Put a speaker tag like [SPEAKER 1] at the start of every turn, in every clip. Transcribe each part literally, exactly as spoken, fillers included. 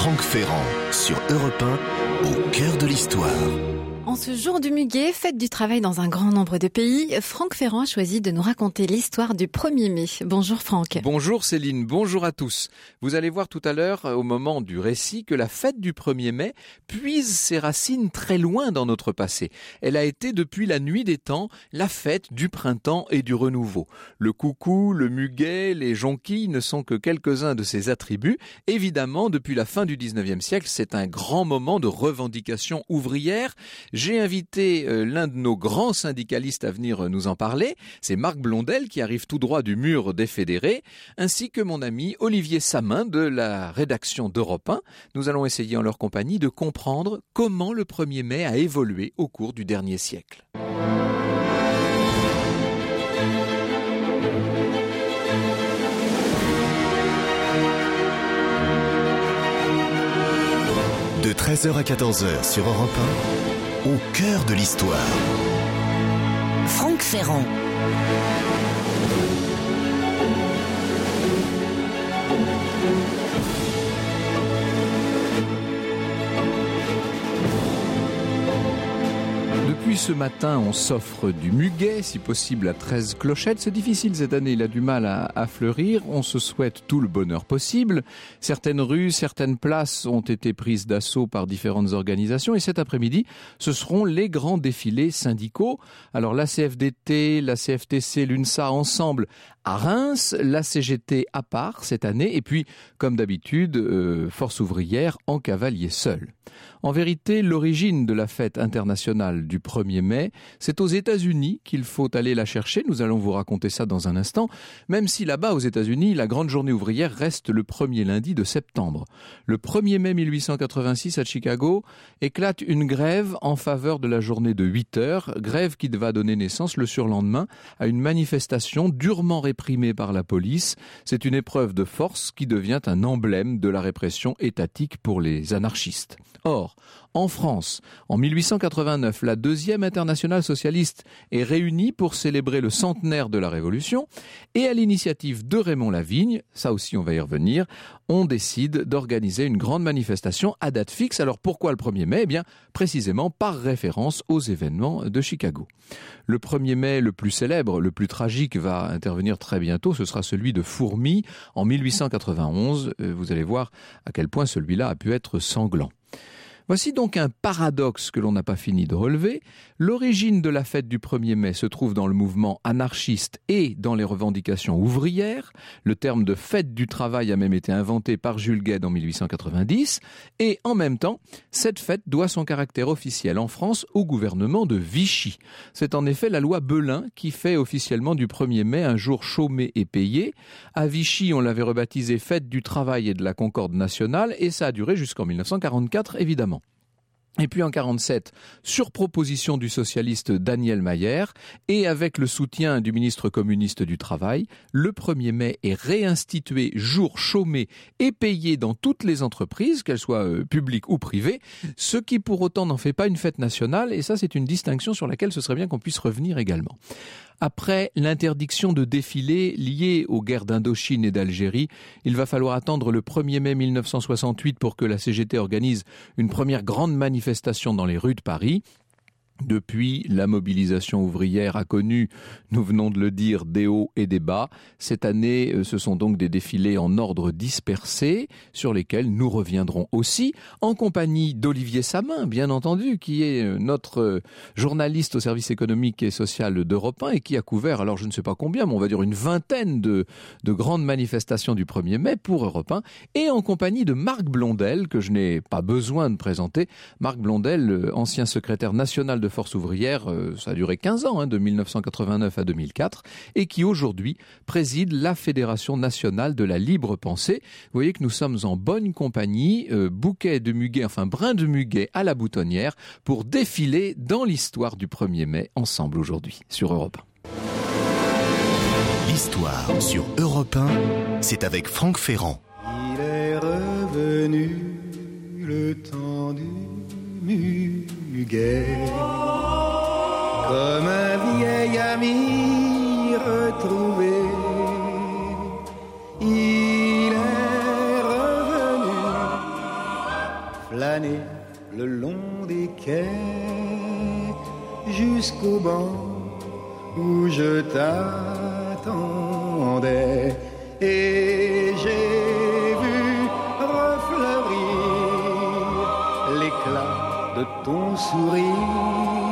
[SPEAKER 1] Franck Ferrand sur Europe un, au cœur de l'histoire.
[SPEAKER 2] En ce jour du Muguet, fête du travail dans un grand nombre de pays, Franck Ferrand a choisi de nous raconter l'histoire du premier mai. Bonjour Franck.
[SPEAKER 3] Bonjour Céline, bonjour à tous. Vous allez voir tout à l'heure, au moment du récit, que la fête du premier mai puise ses racines très loin dans notre passé. Elle a été depuis la nuit des temps la fête du printemps et du renouveau. Le coucou, le muguet, les jonquilles ne sont que quelques-uns de ses attributs. Évidemment, depuis la fin du dix-neuvième siècle, c'est un grand moment de revendication ouvrière. J'ai invité euh, l'un de nos grands syndicalistes à venir nous en parler, c'est Marc Blondel qui arrive tout droit du mur des fédérés, ainsi que mon ami Olivier Samin de la rédaction d'Europe un. Nous allons essayer en leur compagnie de comprendre comment le premier mai a évolué au cours du dernier siècle.
[SPEAKER 1] De treize heures à quatorze heures sur Europe un, au cœur de l'histoire.
[SPEAKER 4] Franck Ferrand.
[SPEAKER 3] Depuis ce matin, on s'offre du muguet, si possible à treize clochettes. C'est difficile cette année, il a du mal à, à fleurir. On se souhaite tout le bonheur possible. Certaines rues, certaines places ont été prises d'assaut par différentes organisations. Et cet après-midi, ce seront les grands défilés syndicaux. Alors la C F D T, la C F T C, l'UNSA ensemble à Reims, la C G T à part cette année. Et puis, comme d'habitude, euh, Force ouvrière en cavalier seul. En vérité, l'origine de la fête internationale du premier mai, c'est aux États-Unis qu'il faut aller la chercher. Nous allons vous raconter ça dans un instant. Même si là-bas, aux États-Unis, la grande journée ouvrière reste le premier lundi de septembre. Le premier mai mille huit cent quatre-vingt-six, à Chicago, éclate une grève en faveur de la journée de huit heures. Grève qui va donner naissance le surlendemain à une manifestation durement réprimée par la police. C'est une épreuve de force qui devient un emblème de la répression étatique pour les anarchistes. Or, en France, en mille huit cent quatre-vingt-neuf, la deuxième internationale socialiste est réunie pour célébrer le centenaire de la Révolution et à l'initiative de Raymond Lavigne, ça aussi on va y revenir, on décide d'organiser une grande manifestation à date fixe. Alors pourquoi le premier mai ? Eh bien, précisément par référence aux événements de Chicago. Le premier mai le plus célèbre, le plus tragique va intervenir très bientôt, ce sera celui de Fourmies en mille huit cent quatre-vingt-onze. Vous allez voir à quel point celui-là a pu être sanglant. Voici donc un paradoxe que l'on n'a pas fini de relever. L'origine de la fête du premier mai se trouve dans le mouvement anarchiste et dans les revendications ouvrières. Le terme de fête du travail a même été inventé par Jules Guesde en mille huit cent quatre-vingt-dix. Et en même temps, cette fête doit son caractère officiel en France au gouvernement de Vichy. C'est en effet la loi Belin qui fait officiellement du premier mai un jour chômé et payé. À Vichy, on l'avait rebaptisé fête du travail et de la concorde nationale et ça a duré jusqu'en mille neuf cent quarante-quatre évidemment. Et puis en quarante-sept, sur proposition du socialiste Daniel Mayer et avec le soutien du ministre communiste du Travail, le premier mai est réinstitué jour chômé et payé dans toutes les entreprises, qu'elles soient euh, publiques ou privées, ce qui pour autant n'en fait pas une fête nationale, et ça c'est une distinction sur laquelle ce serait bien qu'on puisse revenir également. Après l'interdiction de défilés liée aux guerres d'Indochine et d'Algérie, il va falloir attendre le premier mai mille neuf cent soixante-huit pour que la C G T organise une première grande manifestation dans les rues de Paris. Depuis, la mobilisation ouvrière a connu, nous venons de le dire, des hauts et des bas. Cette année, ce sont donc des défilés en ordre dispersé, sur lesquels nous reviendrons aussi, en compagnie d'Olivier Samin, bien entendu, qui est notre journaliste au service économique et social d'Europe un et qui a couvert, alors je ne sais pas combien, mais on va dire une vingtaine de, de grandes manifestations du premier mai pour Europe un, et en compagnie de Marc Blondel, que je n'ai pas besoin de présenter. Marc Blondel, ancien secrétaire national de Force ouvrière, euh, ça a duré quinze ans, hein, de mille neuf cent quatre-vingt-neuf à deux mille quatre, et qui aujourd'hui préside la Fédération nationale de la libre pensée. Vous voyez que nous sommes en bonne compagnie, euh, bouquet de muguet, enfin brin de muguet à la boutonnière, pour défiler dans l'histoire du premier mai ensemble aujourd'hui sur Europe un.
[SPEAKER 1] L'histoire sur Europe un, c'est avec Franck Ferrand.
[SPEAKER 5] Il est revenu le temps du muguet, comme un vieil ami retrouvé. Il est revenu flâner le long des quais jusqu'au banc où je t'attendais. Et j'ai vu refleurir l'éclat de ton sourire.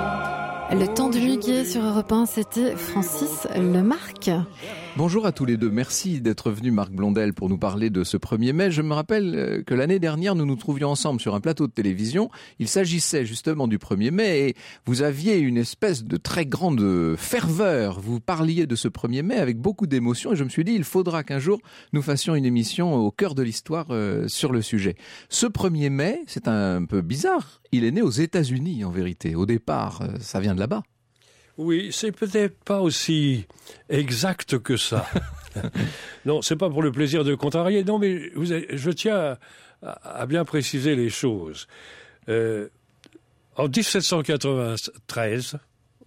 [SPEAKER 2] Le temps du muguet sur Europe un, c'était Francis Lemarque.
[SPEAKER 3] Bonjour à tous les deux. Merci d'être venu, Marc Blondel, pour nous parler de ce premier mai. Je me rappelle que l'année dernière, nous nous trouvions ensemble sur un plateau de télévision. Il s'agissait justement du premier mai et vous aviez une espèce de très grande ferveur. Vous parliez de ce premier mai avec beaucoup d'émotion et je me suis dit, il faudra qu'un jour nous fassions une émission au cœur de l'histoire euh, sur le sujet. Ce premier mai, c'est un peu bizarre. Il est né aux États-Unis, en vérité. Au départ, ça vient de là-bas.
[SPEAKER 6] Oui, c'est peut-être pas aussi exact que ça. Non, c'est pas pour le plaisir de contrarier. Non, mais vous avez, je tiens à, à bien préciser les choses. Euh, en dix-sept cent quatre-vingt-treize,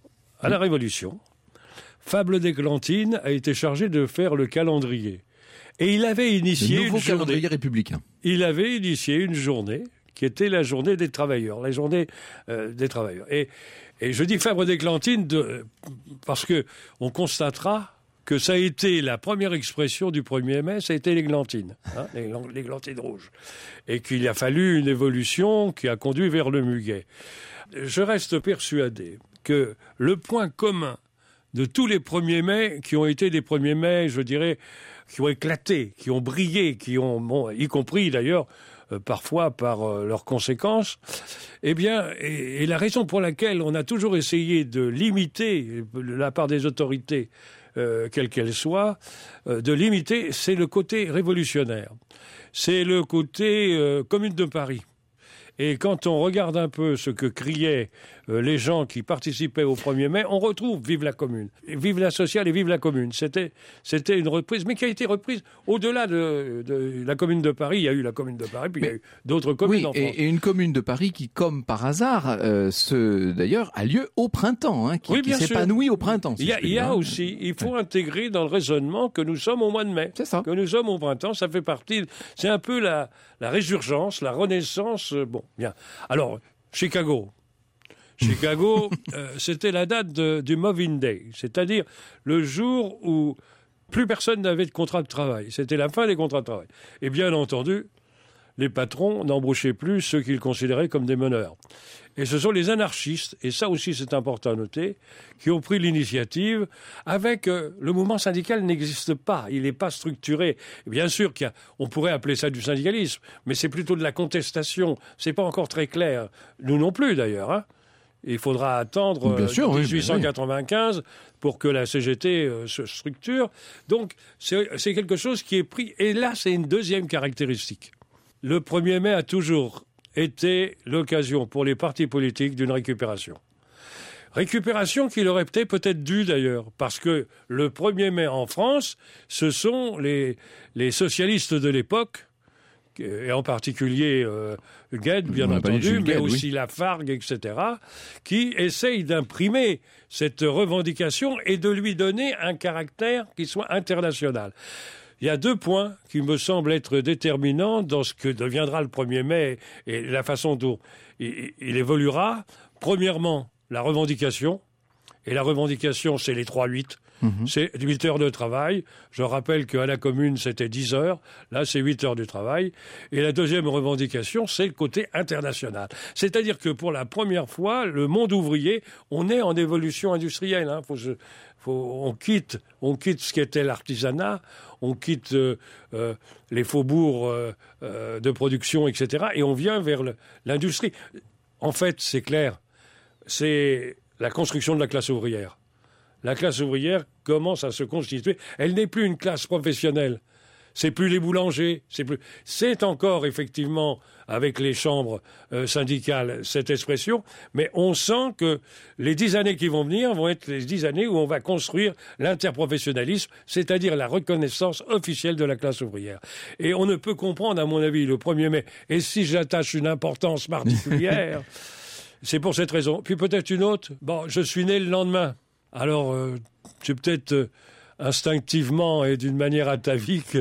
[SPEAKER 6] à la Révolution, Fabre d'Églantine a été chargé de faire le calendrier. Et il avait initié
[SPEAKER 3] le nouveau
[SPEAKER 6] une
[SPEAKER 3] calendrier
[SPEAKER 6] journée,
[SPEAKER 3] républicain.
[SPEAKER 6] Il avait initié une journée qui était la journée des travailleurs, la journée euh, des travailleurs. Et, et je dis Fabre d'Églantine de, parce que on constatera que ça a été la première expression du premier mai, ça a été l'églantine, hein, l'églantine rouge. Et qu'il a fallu une évolution qui a conduit vers le muguet. Je reste persuadé que le point commun de tous les premiers mai qui ont été des premiers mai, je dirais, qui ont éclaté, qui ont brillé, qui ont, bon, y compris d'ailleurs, euh, parfois par euh, leurs conséquences, eh bien, et, et la raison pour laquelle on a toujours essayé de limiter, de la part des autorités, euh, quelles qu'elles soient, euh, de limiter, c'est le côté révolutionnaire. C'est le côté euh, Commune de Paris. Et quand on regarde un peu ce que criaient euh, les gens qui participaient au premier mai, on retrouve « Vive la Commune »,« Vive la sociale » et « Vive la Commune ». C'était, c'était une reprise, mais qui a été reprise au-delà de, de la Commune de Paris. Il y a eu la Commune de Paris, puis mais, il y a eu d'autres communes
[SPEAKER 3] oui,
[SPEAKER 6] en France.
[SPEAKER 3] Et, et une Commune de Paris qui, comme par hasard, euh, se, d'ailleurs, a lieu au printemps, hein, qui,
[SPEAKER 6] oui,
[SPEAKER 3] qui s'épanouit au printemps. Si
[SPEAKER 6] il y a, il y a aussi, il faut ouais. intégrer dans le raisonnement que nous sommes au mois de mai.
[SPEAKER 3] C'est ça.
[SPEAKER 6] Que nous sommes au printemps, ça fait partie, c'est un peu la, la résurgence, la renaissance, euh, bon, bien. Alors, Chicago. Chicago, euh, c'était la date de, du Moving Day, c'est-à-dire le jour où plus personne n'avait de contrat de travail. C'était la fin des contrats de travail. Et bien entendu, les patrons n'embauchaient plus ceux qu'ils considéraient comme des meneurs. Et ce sont les anarchistes, et ça aussi c'est important à noter, qui ont pris l'initiative avec... Euh, le mouvement syndical n'existe pas, il n'est pas structuré. Bien sûr qu'on pourrait appeler ça du syndicalisme, mais c'est plutôt de la contestation. C'est pas encore très clair. Nous non plus d'ailleurs, hein. Il faudra attendre
[SPEAKER 3] Bien sûr,
[SPEAKER 6] dix-huit cent quatre-vingt-quinze
[SPEAKER 3] oui,
[SPEAKER 6] pour que la C G T euh, se structure. Donc c'est, c'est quelque chose qui est pris. Et là, c'est une deuxième caractéristique. Le premier mai a toujours été l'occasion pour les partis politiques d'une récupération. Récupération qui leur était peut-être due d'ailleurs, parce que le premier mai en France, ce sont les, les socialistes de l'époque, et en particulier euh, Gued, bien entendu, mais Gued, aussi oui. Lafargue, et cetera, qui essayent d'imprimer cette revendication et de lui donner un caractère qui soit international. Il y a deux points qui me semblent être déterminants dans ce que deviendra le premier mai et la façon dont il, il évoluera. Premièrement, la revendication. Et la revendication, c'est les trois huit. Mmh. C'est huit heures de travail. Je rappelle qu'à la commune, c'était dix heures. Là, c'est huit heures de travail. Et la deuxième revendication, c'est le côté international. C'est-à-dire que pour la première fois, le monde ouvrier, on est en évolution industrielle. Hein. Faut, faut, on quitte, on quitte ce qu'était l'artisanat, on quitte euh, euh, les faubourgs euh, euh, de production, et cetera. Et on vient vers le, l'industrie. En fait, c'est clair. C'est la construction de la classe ouvrière. La classe ouvrière commence à se constituer. Elle n'est plus une classe professionnelle. C'est plus les boulangers. C'est plus. C'est encore effectivement avec les chambres euh, syndicales cette expression, mais on sent que les dix années qui vont venir vont être les dix années où on va construire l'interprofessionnalisme, c'est-à-dire la reconnaissance officielle de la classe ouvrière. Et on ne peut comprendre, à mon avis, le premier mai. Et si j'attache une importance particulière, c'est pour cette raison. Puis peut-être une autre. Bon, je suis né le lendemain. Alors, euh, c'est peut-être euh, instinctivement et d'une manière atavique,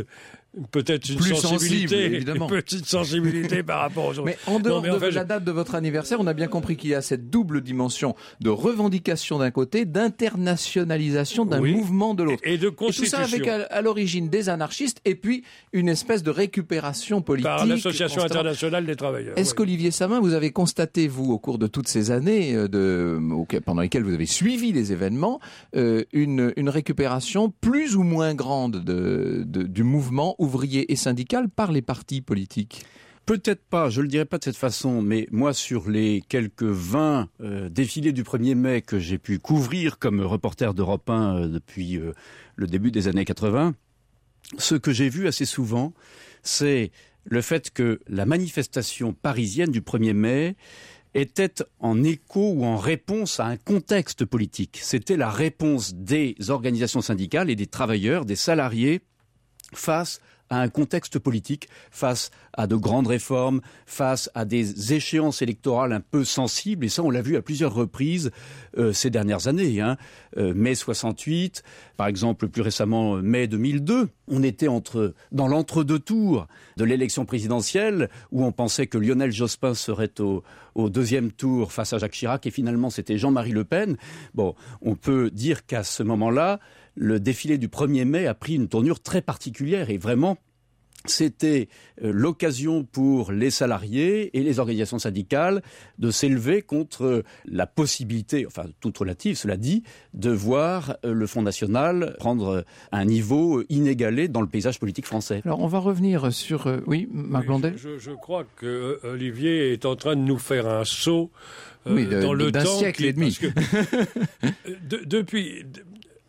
[SPEAKER 6] peut-être une
[SPEAKER 3] Plus
[SPEAKER 6] sensibilité,
[SPEAKER 3] sensible, évidemment.
[SPEAKER 6] une petite sensibilité par rapport aux autres.
[SPEAKER 3] Mais en dehors
[SPEAKER 6] Non, mais
[SPEAKER 3] de
[SPEAKER 6] en fait,
[SPEAKER 3] la
[SPEAKER 6] je-
[SPEAKER 3] date de votre anniversaire, on a bien compris qu'il y a cette double dimension de revendication d'un côté, d'internationalisation d'un
[SPEAKER 6] Oui.
[SPEAKER 3] mouvement de l'autre.
[SPEAKER 6] Et de
[SPEAKER 3] Et tout
[SPEAKER 6] constitution.
[SPEAKER 3] ça avec à, à l'origine des anarchistes et puis une espèce de récupération politique.
[SPEAKER 6] Par l'Association
[SPEAKER 3] constante.
[SPEAKER 6] internationale des travailleurs.
[SPEAKER 3] Est-ce
[SPEAKER 6] oui.
[SPEAKER 3] qu'Olivier Samin, vous avez constaté, vous, au cours de toutes ces années euh, de, auquel- pendant lesquelles vous avez suivi les événements, euh, une, une récupération plus ou moins grande de, de, du mouvement ouvrier et syndical par les partis politiques?
[SPEAKER 7] Peut-être pas, je le dirais pas de cette façon, mais moi, sur les quelques vingt euh, défilés du premier mai que j'ai pu couvrir comme reporter d'Europe un euh, depuis euh, le début des années quatre-vingts, ce que j'ai vu assez souvent, c'est le fait que la manifestation parisienne du premier mai était en écho ou en réponse à un contexte politique. C'était la réponse des organisations syndicales et des travailleurs, des salariés, face à un contexte politique, face à de grandes réformes, face à des échéances électorales un peu sensibles, et ça on l'a vu à plusieurs reprises euh, ces dernières années. Hein. Euh, mai soixante-huit, par exemple plus récemment euh, mai deux mille deux, on était entre, dans l'entre-deux tours de l'élection présidentielle, où on pensait que Lionel Jospin serait au, au deuxième tour face à Jacques Chirac, et finalement c'était Jean-Marie Le Pen. Bon, on peut dire qu'à ce moment-là, le défilé du premier mai a pris une tournure très particulière et vraiment, c'était l'occasion pour les salariés et les organisations syndicales de s'élever contre la possibilité, enfin toute relative, cela dit, de voir le Front National prendre un niveau inégalé dans le paysage politique français.
[SPEAKER 3] Alors on va revenir sur... euh, oui, Marc
[SPEAKER 6] Oui,
[SPEAKER 3] Blondet.
[SPEAKER 6] je, je crois que euh, Olivier est en train de nous faire un saut euh,
[SPEAKER 3] Oui, de-
[SPEAKER 6] dans le
[SPEAKER 3] d'un
[SPEAKER 6] temps.
[SPEAKER 3] siècle
[SPEAKER 6] qui-
[SPEAKER 3] et demi.
[SPEAKER 6] parce que, de- depuis, de-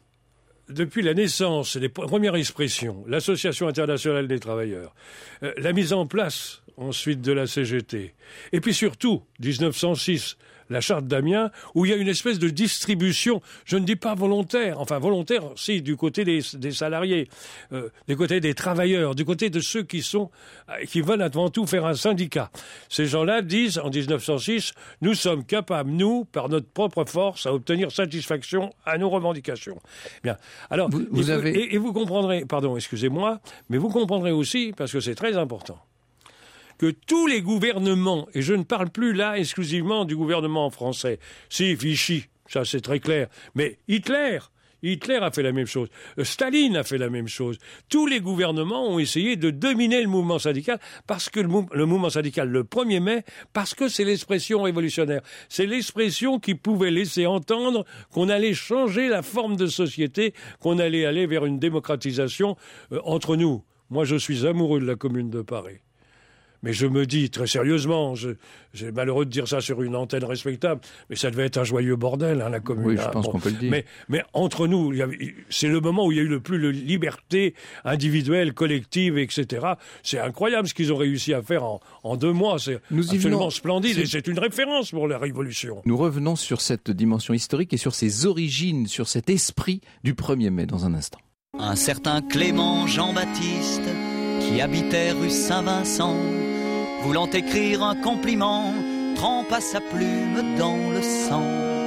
[SPEAKER 6] depuis la naissance des premières expressions, l'Association internationale des travailleurs, euh, la mise en place ensuite de la C G T, et puis surtout, dix-neuf cent six, la charte d'Amiens, où il y a une espèce de distribution, je ne dis pas volontaire, enfin volontaire, si, du côté des, des salariés, euh, du côté des travailleurs, du côté de ceux qui sont, euh, qui veulent avant tout faire un syndicat. Ces gens-là disent, en dix-neuf cent six, nous sommes capables, nous, par notre propre force, à obtenir satisfaction à nos revendications. Bien. Alors,
[SPEAKER 3] Vous- vous
[SPEAKER 6] et,
[SPEAKER 3] avez-
[SPEAKER 6] et, et vous comprendrez, pardon, excusez-moi, mais vous comprendrez aussi, parce que c'est très important, que tous les gouvernements, et je ne parle plus là exclusivement du gouvernement français, si Vichy, ça c'est très clair, mais Hitler, Hitler a fait la même chose, Staline a fait la même chose, tous les gouvernements ont essayé de dominer le mouvement syndical, parce que le, mou- le mouvement syndical, le premier mai, parce que c'est l'expression révolutionnaire, c'est l'expression qui pouvait laisser entendre qu'on allait changer la forme de société, qu'on allait aller vers une démocratisation euh, entre nous. Moi je suis amoureux de la Commune de Paris. Mais je me dis, très sérieusement, je, j'ai malheureux de dire ça sur une antenne respectable, mais ça devait être un joyeux bordel, hein, la commune.
[SPEAKER 3] Oui, je
[SPEAKER 6] hein.
[SPEAKER 3] pense qu'on peut le dire.
[SPEAKER 6] Mais, mais entre nous, il y avait- c'est le moment où il y a eu le plus de liberté individuelle, collective, et cetera. C'est incroyable ce qu'ils ont réussi à faire en, en deux mois. C'est
[SPEAKER 3] Nous y
[SPEAKER 6] absolument
[SPEAKER 3] venons.
[SPEAKER 6] splendide
[SPEAKER 3] C'est-
[SPEAKER 6] et c'est une référence pour la Révolution.
[SPEAKER 3] Nous revenons sur cette dimension historique et sur ses origines, sur cet esprit du premier mai dans un instant.
[SPEAKER 8] Un certain Clément Jean-Baptiste qui habitait rue Saint-Vincent, voulant écrire un compliment, trempa sa plume dans le sang.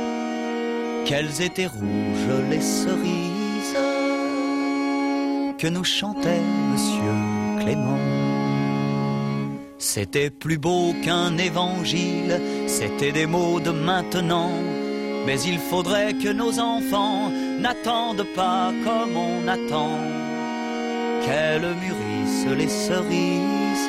[SPEAKER 8] Quelles étaient rouges les cerises que nous chantait Monsieur Clément. C'était plus beau qu'un évangile, c'était des mots de maintenant. Mais il faudrait que nos enfants n'attendent pas comme on attend, qu'elles mûrissent les cerises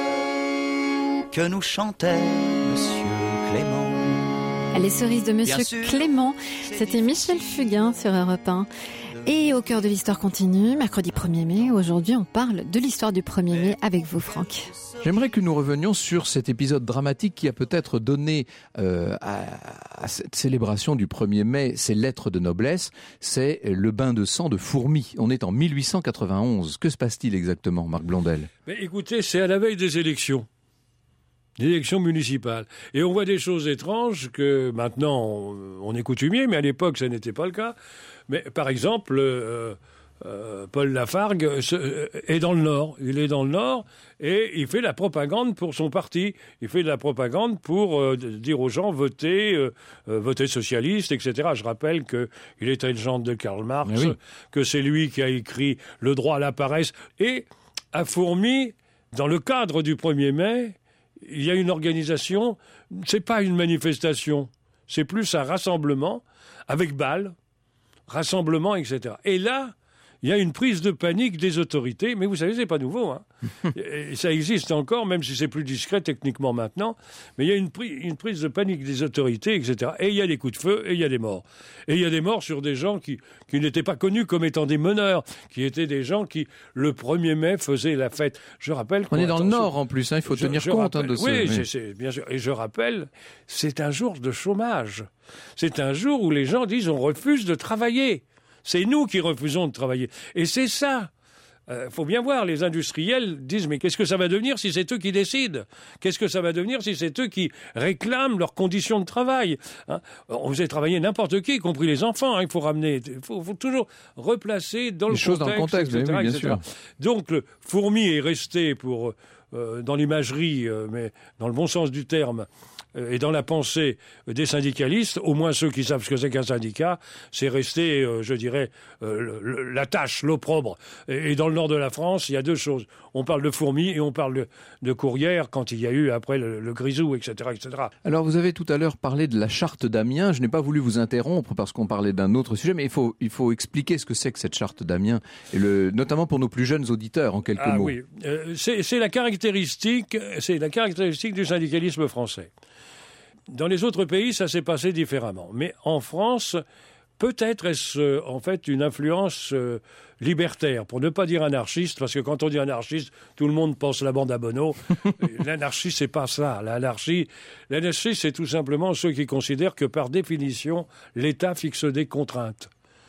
[SPEAKER 8] que nous chantait Monsieur Clément.
[SPEAKER 2] Les cerises de Monsieur
[SPEAKER 8] Bien sûr,
[SPEAKER 2] Clément,
[SPEAKER 8] c'est
[SPEAKER 2] c'était Michel
[SPEAKER 8] difficile
[SPEAKER 2] Fugain sur Europe un. Et au cœur de l'histoire continue, mercredi premier mai, aujourd'hui on parle de l'histoire du premier mai avec vous Franck.
[SPEAKER 3] J'aimerais que nous revenions sur cet épisode dramatique qui a peut-être donné euh, à, à cette célébration du premier mai ses lettres de noblesse, c'est le bain de sang de Fourmi. On est en mille huit cent quatre-vingt-onze. Que se passe-t-il exactement, Marc Blondel?
[SPEAKER 6] Mais écoutez, c'est à la veille des élections. Des élections municipales. Et on voit des choses étranges que maintenant on, on est coutumier, mais à l'époque ça n'était pas le cas. Mais par exemple, euh, euh, Paul Lafargue se, euh, est dans le Nord. Il est dans le Nord et il fait la propagande pour son parti. Il fait de la propagande pour euh, dire aux gens votez, euh, euh, votez socialiste, et cetera. Je rappelle qu'il était une gente de Karl Marx,
[SPEAKER 3] Mais oui.
[SPEAKER 6] que c'est lui qui a écrit Le droit à la paresse et à Fourmi, dans le cadre du premier mai, il y a une organisation, c'est pas une manifestation, c'est plus un rassemblement avec balles, rassemblement, et cetera. Et là, il y a une prise de panique des autorités, mais vous savez, c'est pas nouveau, hein. Et ça existe encore, même si c'est plus discret techniquement maintenant, mais il y a une, pri- une prise de panique des autorités, et cetera. Et il y a des coups de feu, et il y a des morts. Et il y a des morts sur des gens qui, qui n'étaient pas connus comme étant des meneurs, qui étaient des gens qui, le premier mai, faisaient la fête. Je rappelle...
[SPEAKER 3] On est dans le Nord, en plus, hein, il faut je, tenir je compte
[SPEAKER 6] rappelle,
[SPEAKER 3] hein, de ça.
[SPEAKER 6] Oui, c'est, c'est, bien sûr. Et je rappelle, c'est un jour de chômage. C'est un jour où les gens disent on refuse de travailler. C'est nous qui refusons de travailler. Et c'est ça. Il euh, faut bien voir, les industriels disent mais qu'est-ce que ça va devenir si c'est eux qui décident ? Qu'est-ce que ça va devenir si c'est eux qui réclament leurs conditions de travail ? Hein ? On faisait travailler n'importe qui, y compris les enfants. Hein. Il faut ramener, il faut, faut toujours replacer dans
[SPEAKER 3] les
[SPEAKER 6] le
[SPEAKER 3] choses
[SPEAKER 6] contexte,
[SPEAKER 3] dans le contexte,
[SPEAKER 6] et cetera,
[SPEAKER 3] oui, bien
[SPEAKER 6] et cetera.
[SPEAKER 3] sûr.
[SPEAKER 6] Donc le Fourmi est resté pour euh, dans l'imagerie, euh, mais dans le bon sens du terme. Et dans la pensée des syndicalistes, au moins ceux qui savent ce que c'est qu'un syndicat, c'est resté, euh, je dirais, euh, le, le, la tâche, l'opprobre. Et, et dans le nord de la France, il y a deux choses. On parle de fourmis et on parle de, de courrières quand il y a eu après le, le grisou, et cetera, et cetera.
[SPEAKER 3] Alors vous avez tout à l'heure parlé de la charte d'Amiens. Je n'ai pas voulu vous interrompre parce qu'on parlait d'un autre sujet, mais il faut, il faut expliquer ce que c'est que cette charte d'Amiens, et le, notamment pour nos plus jeunes auditeurs, en quelques
[SPEAKER 6] ah,
[SPEAKER 3] mots.
[SPEAKER 6] Oui, euh, c'est, c'est la caractéristique, c'est la caractéristique du syndicalisme français. Dans les autres pays, ça s'est passé différemment. Mais en France, peut-être est-ce euh, en fait une influence euh, libertaire, pour ne pas dire anarchiste, parce que quand on dit anarchiste, tout le monde pense la bande à Bono. L'anarchie, c'est pas ça. L'anarchie, l'anarchie, c'est tout simplement ceux qui considèrent que par définition, l'État fixe des contraintes.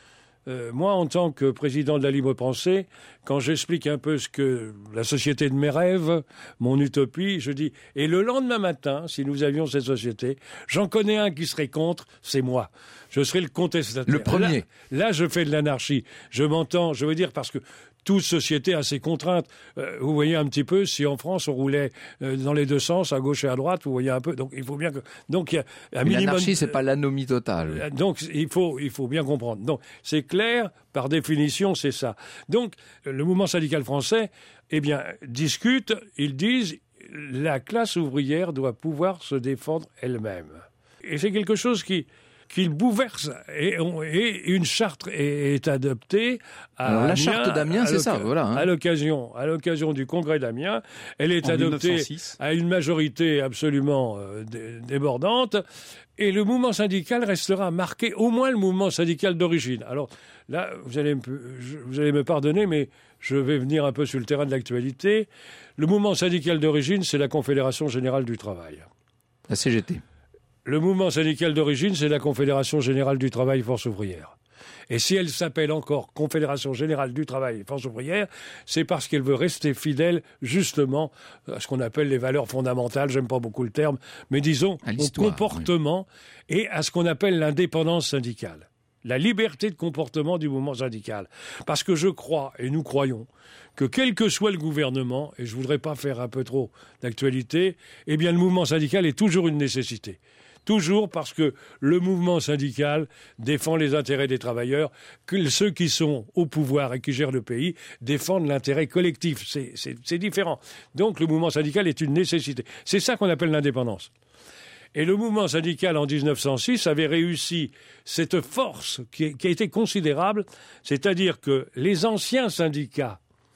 [SPEAKER 6] Euh, moi, en tant que président de la Libre Pensée, quand j'explique un peu ce que la société de mes rêves, mon utopie, je dis, et le lendemain matin, si nous avions cette société, j'en connais un qui serait contre, c'est moi. Je serais le contestataire.
[SPEAKER 3] Le premier.
[SPEAKER 6] Là, là, je fais de l'anarchie. Je m'entends, je veux dire, parce que toute société a ses contraintes. Euh, vous voyez un petit peu, si en France on roulait euh, dans les deux sens, à gauche et à droite, vous voyez un peu. Donc il faut bien que. Donc il y a un minimum.
[SPEAKER 3] L'anarchie, c'est pas l'anomie totale.
[SPEAKER 6] Euh, donc il faut, il faut bien comprendre. Donc c'est clair, par définition, c'est ça. Donc le mouvement syndical français, eh bien, discute. Ils disent la classe ouvrière doit pouvoir se défendre elle-même. Et c'est quelque chose qui. qu'il bouleverse et, on, et une charte est, est adoptée à
[SPEAKER 3] Alors, la
[SPEAKER 6] Amiens,
[SPEAKER 3] charte d'Amiens, c'est ça, voilà. Hein.
[SPEAKER 6] À l'occasion, à l'occasion du congrès d'Amiens, elle est en adoptée mille neuf cent six à une majorité absolument euh, dé, débordante, et le mouvement syndical restera marqué, au moins le mouvement syndical d'origine. Alors là, vous allez me, vous allez me pardonner, mais je vais venir un peu sur le terrain de l'actualité. Le mouvement syndical d'origine, c'est la Confédération Générale du Travail.
[SPEAKER 3] La C G T.
[SPEAKER 6] Le mouvement syndical d'origine, c'est la Confédération Générale du Travail Force Ouvrière. Et si elle s'appelle encore Confédération Générale du Travail Force Ouvrière, c'est parce qu'elle veut rester fidèle, justement, à ce qu'on appelle les valeurs fondamentales, j'aime pas beaucoup le terme, mais disons, au comportement, oui. Et à ce qu'on appelle l'indépendance syndicale. La liberté de comportement du mouvement syndical. Parce que je crois, et nous croyons, que quel que soit le gouvernement, et je voudrais pas faire un peu trop d'actualité, eh bien le mouvement syndical est toujours une nécessité. Toujours parce que le mouvement syndical défend les intérêts des travailleurs, que ceux qui sont au pouvoir et qui gèrent le pays défendent l'intérêt collectif. C'est, c'est, c'est différent. Donc le mouvement syndical est une nécessité. C'est ça qu'on appelle l'indépendance. Et le mouvement syndical en dix-neuf cent six avait réussi cette force qui, qui a été considérable, c'est-à-dire que les anciens syndicats,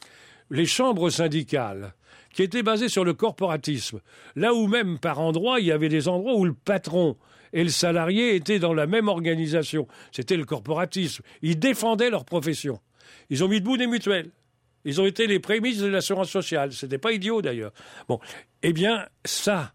[SPEAKER 6] les chambres syndicales, qui étaient basées sur le corporatisme, là où même par endroits, il y avait des endroits où le patron et le salarié étaient dans la même organisation. C'était le corporatisme. Ils défendaient leur profession. Ils ont mis debout des mutuelles. Ils ont été les prémices de l'assurance sociale. C'était pas idiot d'ailleurs. Bon, eh bien, ça.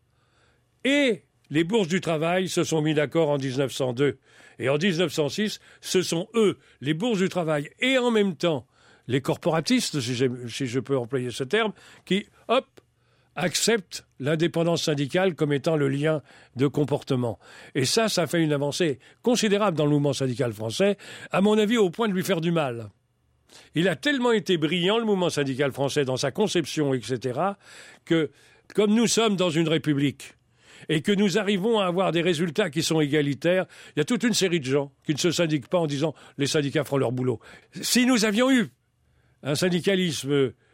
[SPEAKER 6] Et les bourses du travail se sont mis d'accord en dix-neuf cent deux. Et en dix-neuf cent six, ce sont eux, les bourses du travail, et en même temps, les corporatistes, si, si je peux employer ce terme, qui, hop, acceptent l'indépendance syndicale comme étant le lien de comportement. Et ça, ça fait une avancée considérable dans le mouvement syndical français, à mon avis, au point de lui faire du mal. Il a tellement été brillant, le mouvement syndical français, dans sa conception, et cetera, que, comme nous sommes dans une république, et que nous arrivons à avoir des résultats qui sont égalitaires, il y a toute une série de gens qui ne se syndiquent pas en disant « les syndicats feront leur boulot ». Si nous avions eu un syndicalisme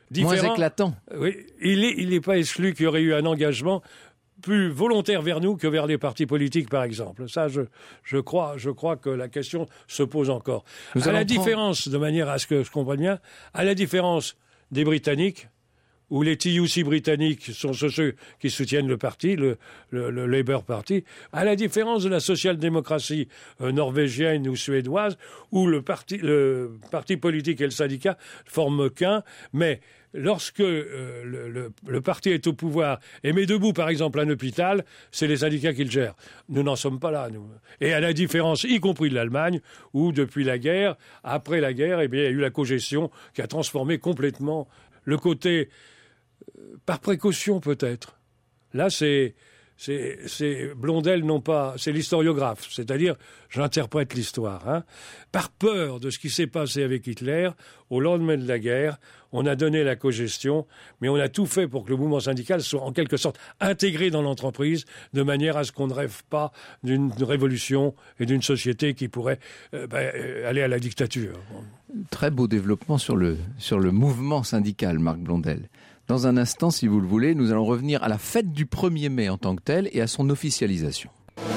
[SPEAKER 6] différent.
[SPEAKER 3] Moins éclatant.
[SPEAKER 6] Oui, il n'est il est pas exclu qu'il y aurait eu un engagement plus volontaire vers nous que vers les partis politiques, par exemple. Ça, je, je, crois, je crois que la question se pose encore.
[SPEAKER 3] Nous
[SPEAKER 6] à la
[SPEAKER 3] prendre...
[SPEAKER 6] différence, de manière à ce que je comprenne bien, à la différence des Britanniques, où les T U C britanniques sont ceux qui soutiennent le parti, le, le, le Labour Party, à la différence de la social-démocratie euh, norvégienne ou suédoise, où le parti, le parti politique et le syndicat forment qu'un, mais lorsque euh, le, le, le parti est au pouvoir et met debout, par exemple, un hôpital, c'est les syndicats qui le gèrent. Nous n'en sommes pas là, nous. Et à la différence, y compris de l'Allemagne, où depuis la guerre, après la guerre, eh bien, il y a eu la cogestion qui a transformé complètement le côté, euh, par précaution peut-être. Là, c'est... C'est, c'est Blondel, non pas, c'est l'historiographe, c'est-à-dire j'interprète l'histoire. Hein. Par peur de ce qui s'est passé avec Hitler, au lendemain de la guerre, on a donné la cogestion, mais on a tout fait pour que le mouvement syndical soit en quelque sorte intégré dans l'entreprise, de manière à ce qu'on ne rêve pas d'une révolution et d'une société qui pourrait euh, ben, aller à la dictature.
[SPEAKER 3] Très beau développement sur le, sur le mouvement syndical, Marc Blondel. Dans un instant, si vous le voulez, nous allons revenir à la fête du premier mai en tant que telle et à son officialisation.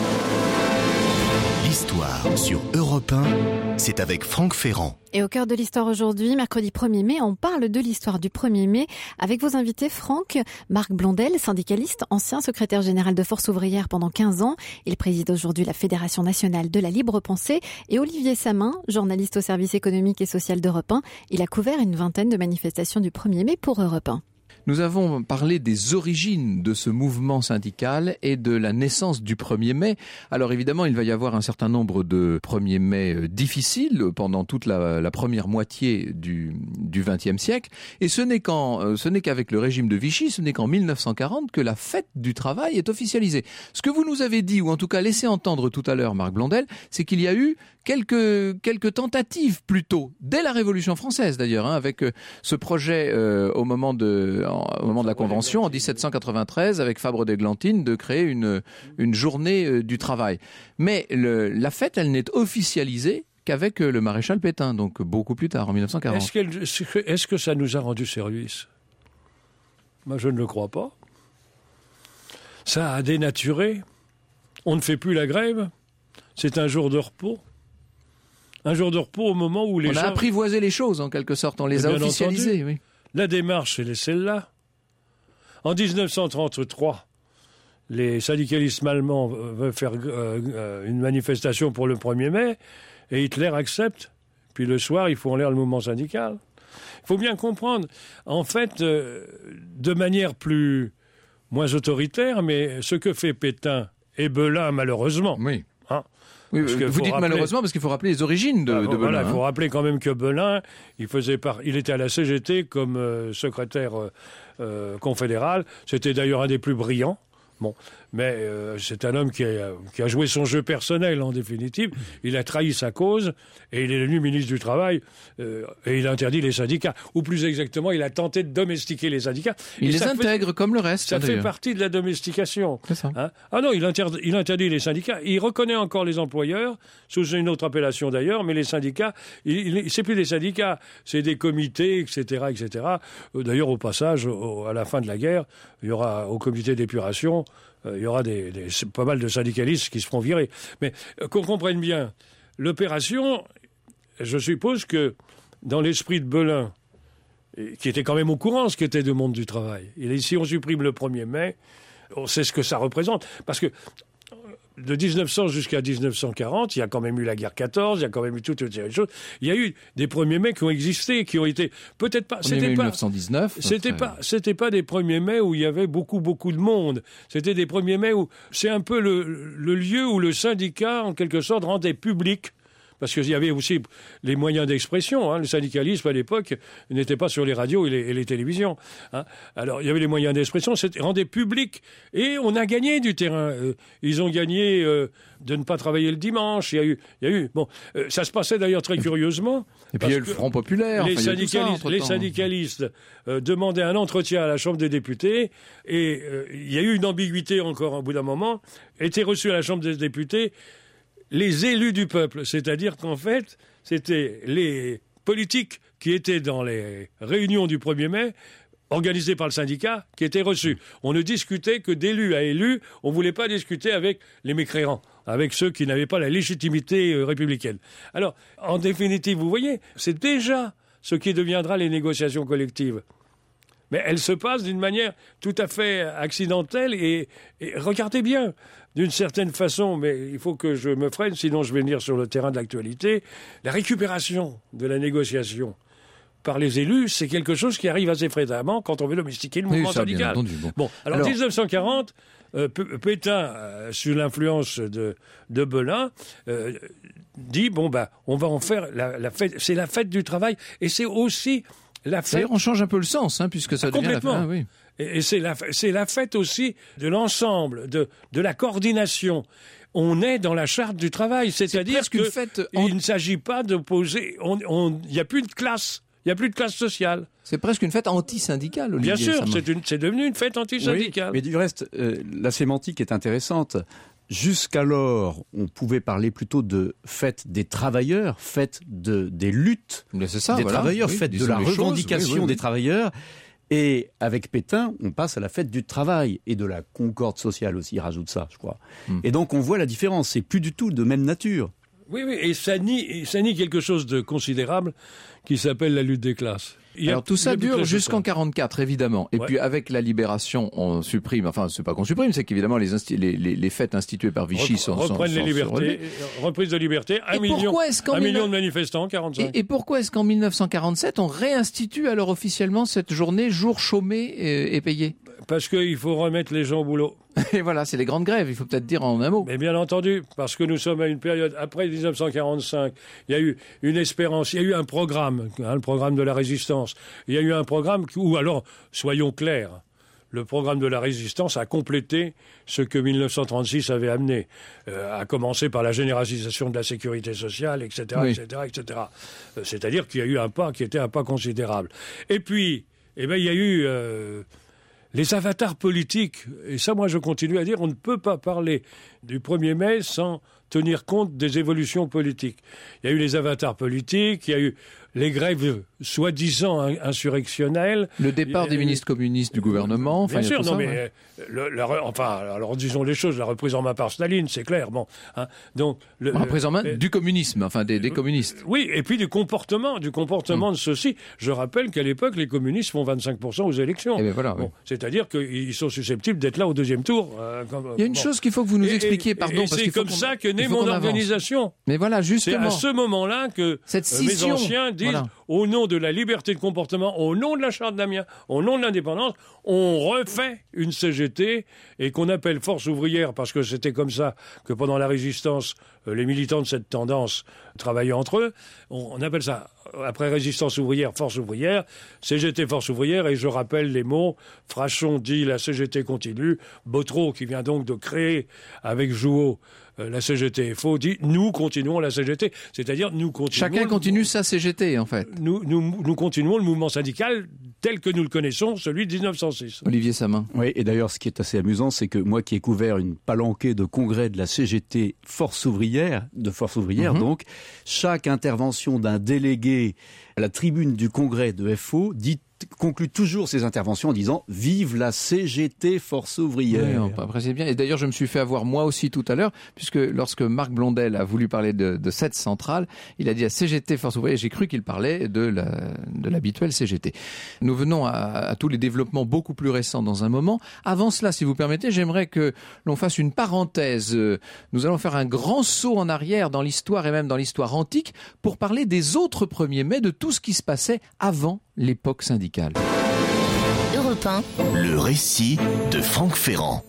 [SPEAKER 1] L'histoire sur Europe un, c'est avec Franck Ferrand.
[SPEAKER 2] Et au cœur de l'histoire aujourd'hui, mercredi premier mai, on parle de l'histoire du premier mai avec vos invités Franck, Marc Blondel, syndicaliste, ancien secrétaire général de Force ouvrière pendant quinze ans. Il préside aujourd'hui la Fédération nationale de la libre pensée. Et Olivier Samin, journaliste au service économique et social d'Europe un. Il a couvert une vingtaine de manifestations du premier mai pour Europe un.
[SPEAKER 3] Nous avons parlé des origines de ce mouvement syndical et de la naissance du premier mai. Alors évidemment, il va y avoir un certain nombre de premiers mai difficiles pendant toute la, la première moitié du, du vingtième siècle. Et ce n'est qu'en, ce n'est qu'avec le régime de Vichy, ce n'est qu'en mille neuf cent quarante que la fête du travail est officialisée. Ce que vous nous avez dit, ou en tout cas laissé entendre tout à l'heure, Marc Blondel, c'est qu'il y a eu quelques, quelques tentatives plus tôt, dès la Révolution française d'ailleurs, hein, avec ce projet euh, au moment de... au moment de la Convention, en dix-sept cent quatre-vingt-treize, avec Fabre d'Églantine, de créer une, une journée euh, du travail. Mais le, la fête, elle n'est officialisée qu'avec le maréchal Pétain, donc beaucoup plus tard, en mille neuf cent quarante.
[SPEAKER 6] Est-ce, qu'elle, est-ce que ça nous a rendu service ? Moi, je ne le crois pas. Ça a dénaturé. On ne fait plus la grève. C'est un jour de repos. Un jour de repos au moment où les
[SPEAKER 3] on
[SPEAKER 6] gens...
[SPEAKER 3] On a apprivoisé les choses, en quelque sorte. On les a officialisées, oui.
[SPEAKER 6] La démarche, elle est celle-là. En dix-neuf cent trente-trois, les syndicalistes allemands veulent faire euh, une manifestation pour le premier mai, et Hitler accepte. Puis le soir, ils font en l'air le mouvement syndical. Il faut bien comprendre, en fait, euh, de manière plus moins autoritaire, mais ce que fait Pétain et Belin, malheureusement...
[SPEAKER 3] Oui.
[SPEAKER 6] Hein,
[SPEAKER 3] Oui, vous dites rappeler... malheureusement parce qu'il faut rappeler les origines de, ah, de Belin.
[SPEAKER 6] Voilà,
[SPEAKER 3] hein.
[SPEAKER 6] Il faut rappeler quand même que Belin, il, faisait par... il était à la C G T comme euh, secrétaire euh, confédéral. C'était d'ailleurs un des plus brillants. Bon, mais euh, c'est un homme qui a, qui a joué son jeu personnel en définitive. Il a trahi sa cause et il est devenu ministre du Travail euh, et il a interdit les syndicats. Ou plus exactement, il a tenté de domestiquer les syndicats.
[SPEAKER 3] Il
[SPEAKER 6] et
[SPEAKER 3] les intègre
[SPEAKER 6] fait,
[SPEAKER 3] comme le reste.
[SPEAKER 6] Ça
[SPEAKER 3] hein,
[SPEAKER 6] fait
[SPEAKER 3] d'ailleurs.
[SPEAKER 6] partie de la domestication.
[SPEAKER 3] C'est ça.
[SPEAKER 6] Hein ah non, il interdit, il interdit les syndicats. Il reconnaît encore les employeurs, sous une autre appellation d'ailleurs, mais les syndicats, il, il, c'est plus des syndicats, c'est des comités, et cetera, et cetera. D'ailleurs, au passage, au, à la fin de la guerre, il y aura au comité d'épuration, Euh, il y aura des, des, pas mal de syndicalistes qui se feront virer. Mais euh, qu'on comprenne bien, l'opération, je suppose que dans l'esprit de Belin, qui était quand même au courant de ce qu'était le monde du travail, et si on supprime le premier mai, on sait ce que ça représente. Parce que de dix-neuf cents jusqu'à dix-neuf cent quarante, il y a quand même eu la guerre quatorze, il y a quand même eu toutes ces choses. Il y a eu des premiers mai qui ont existé, qui ont été peut-être pas.
[SPEAKER 3] C'était
[SPEAKER 6] pas
[SPEAKER 3] mille neuf cent dix-neuf.
[SPEAKER 6] C'était pas. C'était pas des premiers mai où il y avait beaucoup beaucoup de monde. C'était des premiers mai où c'est un peu le, le lieu où le syndicat, en quelque sorte, rendait public. Parce qu'il y avait aussi les moyens d'expression. Hein. Le syndicalisme, à l'époque, n'était pas sur les radios et les, et les télévisions. Hein. Alors, il y avait les moyens d'expression, c'était rendait public. Et on a gagné du terrain. Euh, ils ont gagné euh, de ne pas travailler le dimanche. Il y a eu... Il y a eu bon, euh, ça se passait d'ailleurs très curieusement.
[SPEAKER 3] Et puis il y a eu le Front populaire.
[SPEAKER 6] Les
[SPEAKER 3] enfin,
[SPEAKER 6] syndicalistes,
[SPEAKER 3] ça,
[SPEAKER 6] les syndicalistes euh, demandaient un entretien à la Chambre des députés. Et euh, il y a eu une ambiguïté encore au bout d'un moment. Étaient reçus à la Chambre des députés les élus du peuple, c'est-à-dire qu'en fait, c'était les politiques qui étaient dans les réunions du premier mai, organisées par le syndicat, qui étaient reçus. On ne discutait que d'élu à élu, on ne voulait pas discuter avec les mécréants, avec ceux qui n'avaient pas la légitimité euh, républicaine. Alors, en définitive, vous voyez, c'est déjà ce qui deviendra les négociations collectives. Mais elles se passent d'une manière tout à fait accidentelle et, et regardez bien, d'une certaine façon, mais il faut que je me freine, sinon je vais venir sur le terrain de l'actualité, la récupération de la négociation par les élus, c'est quelque chose qui arrive assez fréquemment quand on veut domestiquer le mouvement
[SPEAKER 3] oui, ça,
[SPEAKER 6] syndical.
[SPEAKER 3] Entendu, bon.
[SPEAKER 6] Bon, alors, alors dix-neuf cent quarante, euh, Pétain, euh, sous l'influence de, de Belin, euh, dit, bon, ben, on va en faire la, la fête, c'est la fête du travail, et c'est aussi la fête...
[SPEAKER 3] On change un peu le sens, hein, puisque ça
[SPEAKER 6] ah,
[SPEAKER 3] devient
[SPEAKER 6] complètement.
[SPEAKER 3] La fête. Ah, oui.
[SPEAKER 6] Et, et c'est, la, c'est la fête aussi de l'ensemble, de, de la coordination. On est dans la charte du travail, c'est-à-dire qu'il en... ne s'agit pas d'opposer... Il n'y a plus de classe. Il n'y a plus de classe sociale.
[SPEAKER 3] C'est presque une fête anti-syndicale, Olivier.
[SPEAKER 6] Bien sûr, c'est, une, c'est devenu une fête anti-syndicale.
[SPEAKER 7] Oui, mais du reste, euh, la sémantique est intéressante. Jusqu'alors, on pouvait parler plutôt de fête des travailleurs, fête de, des luttes
[SPEAKER 3] mais c'est ça,
[SPEAKER 7] des
[SPEAKER 3] voilà.
[SPEAKER 7] travailleurs,
[SPEAKER 3] oui,
[SPEAKER 7] fête de la revendication oui, oui, oui. des travailleurs. Et avec Pétain, on passe à la fête du travail et de la concorde sociale aussi, il rajoute ça, je crois. Hum. Et donc on voit la différence, c'est plus du tout de même nature.
[SPEAKER 6] Oui, oui, et ça nie, et ça nie quelque chose de considérable qui s'appelle la lutte des classes. Il
[SPEAKER 3] Alors tout ça dure jusqu'en quarante-quatre, évidemment. Et ouais. puis avec la libération, on supprime, enfin c'est pas qu'on supprime, c'est qu'évidemment les, insti- les, les, les fêtes instituées par Vichy Repre- sont...
[SPEAKER 6] Reprennent
[SPEAKER 3] sont,
[SPEAKER 6] les libertés, reprise de liberté, un, million, un
[SPEAKER 3] mille...
[SPEAKER 6] million de manifestants en quarante-cinq.
[SPEAKER 3] Et, et pourquoi est-ce qu'en dix-neuf cent quarante-sept, on réinstitue alors officiellement cette journée jour chômé et, et payé ?
[SPEAKER 6] Parce qu'il faut remettre les gens au boulot.
[SPEAKER 3] Et voilà, c'est les grandes grèves, il faut peut-être dire en un mot.
[SPEAKER 6] Mais bien entendu, parce que nous sommes à une période, après dix-neuf cent quarante-cinq, il y a eu une espérance, il y a eu un programme, hein, le programme de la résistance. Il y a eu un programme où, alors, soyons clairs, le programme de la résistance a complété ce que mille neuf cent trente-six avait amené, euh, à commencer par la généralisation de la sécurité sociale, et cetera, oui. et cetera, et cetera. Euh, c'est-à-dire qu'il y a eu un pas qui était un pas considérable. Et puis, eh ben, il y a eu... Euh, les avatars politiques, et ça moi je continue à dire, on ne peut pas parler du premier mai sans tenir compte des évolutions politiques. Il y a eu les avatars politiques, il y a eu les grèves soi-disant insurrectionnelles.
[SPEAKER 3] Le départ des ministres communistes du gouvernement.
[SPEAKER 6] Bien sûr, non
[SPEAKER 3] ça,
[SPEAKER 6] mais
[SPEAKER 3] ouais.
[SPEAKER 6] le, la, enfin, alors disons les choses, la reprise en main par Staline, c'est clair. Bon, hein, donc
[SPEAKER 3] le, la reprise en main le, du communisme, enfin des, des communistes.
[SPEAKER 6] Oui, et puis du comportement, du comportement hum. de ceux-ci. Je rappelle qu'à l'époque, les communistes font vingt-cinq pour cent aux élections.
[SPEAKER 3] Et bien voilà,
[SPEAKER 6] bon,
[SPEAKER 3] oui.
[SPEAKER 6] C'est-à-dire qu'ils sont susceptibles d'être là au deuxième tour. Euh, comme,
[SPEAKER 3] Il y a une bon. chose qu'il faut que vous nous
[SPEAKER 6] et,
[SPEAKER 3] expliquiez, pardon.
[SPEAKER 6] Et, et
[SPEAKER 3] parce
[SPEAKER 6] c'est
[SPEAKER 3] qu'il faut
[SPEAKER 6] comme ça que naît mon organisation.
[SPEAKER 3] Mais voilà, justement.
[SPEAKER 6] C'est à ce moment-là que
[SPEAKER 3] Cette scission,
[SPEAKER 6] mes anciens disent, voilà. au nom de la liberté de comportement, au nom de la charte d'Amiens, au nom de l'indépendance, on refait une C G T et qu'on appelle force ouvrière parce que c'était comme ça que pendant la résistance, les militants de cette tendance travaillaient entre eux. On, on appelle ça, après résistance ouvrière, force ouvrière, C G T force ouvrière, et je rappelle les mots, Frachon dit la C G T continue, Botreau, qui vient donc de créer avec Jouot la C G T F O, dit nous continuons la C G T, c'est-à-dire nous continuons...
[SPEAKER 3] Chacun continue le... sa C G T en fait.
[SPEAKER 6] Nous, nous, nous continuons le mouvement syndical tel que nous le connaissons, celui de dix-neuf cent six.
[SPEAKER 3] Olivier Samin.
[SPEAKER 7] Oui, et d'ailleurs ce qui est assez amusant, c'est que moi qui ai couvert une palanquée de congrès de la C G T Force ouvrière, de Force ouvrière mm-hmm. donc, chaque intervention d'un délégué à la tribune du congrès de F O dit conclut toujours ses interventions en disant « Vive la C G T Force ouvrière
[SPEAKER 3] oui, ». Après, c'est bien. Et d'ailleurs, je me suis fait avoir moi aussi tout à l'heure, puisque lorsque Marc Blondel a voulu parler de, de cette centrale, il a dit à C G T Force ouvrière, j'ai cru qu'il parlait de, la, de l'habituel C G T. Nous venons à, à tous les développements beaucoup plus récents dans un moment. Avant cela, si vous permettez, j'aimerais que l'on fasse une parenthèse. Nous allons faire un grand saut en arrière dans l'histoire et même dans l'histoire antique pour parler des autres premiers mai, de tout ce qui se passait avant l'époque syndicale.
[SPEAKER 4] Europe un.
[SPEAKER 1] Le récit de Franck Ferrand.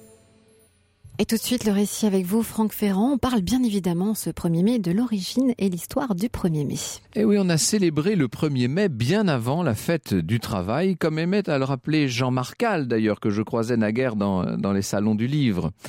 [SPEAKER 2] Et tout de suite, le récit avec vous, Franck Ferrand. On parle bien évidemment ce premier mai de l'origine et l'histoire du premier mai.
[SPEAKER 3] Et oui, on a célébré le premier mai bien avant la fête du travail, comme aimait à le rappeler Jean Marcal, d'ailleurs, que je croisais naguère dans, dans les salons du livre.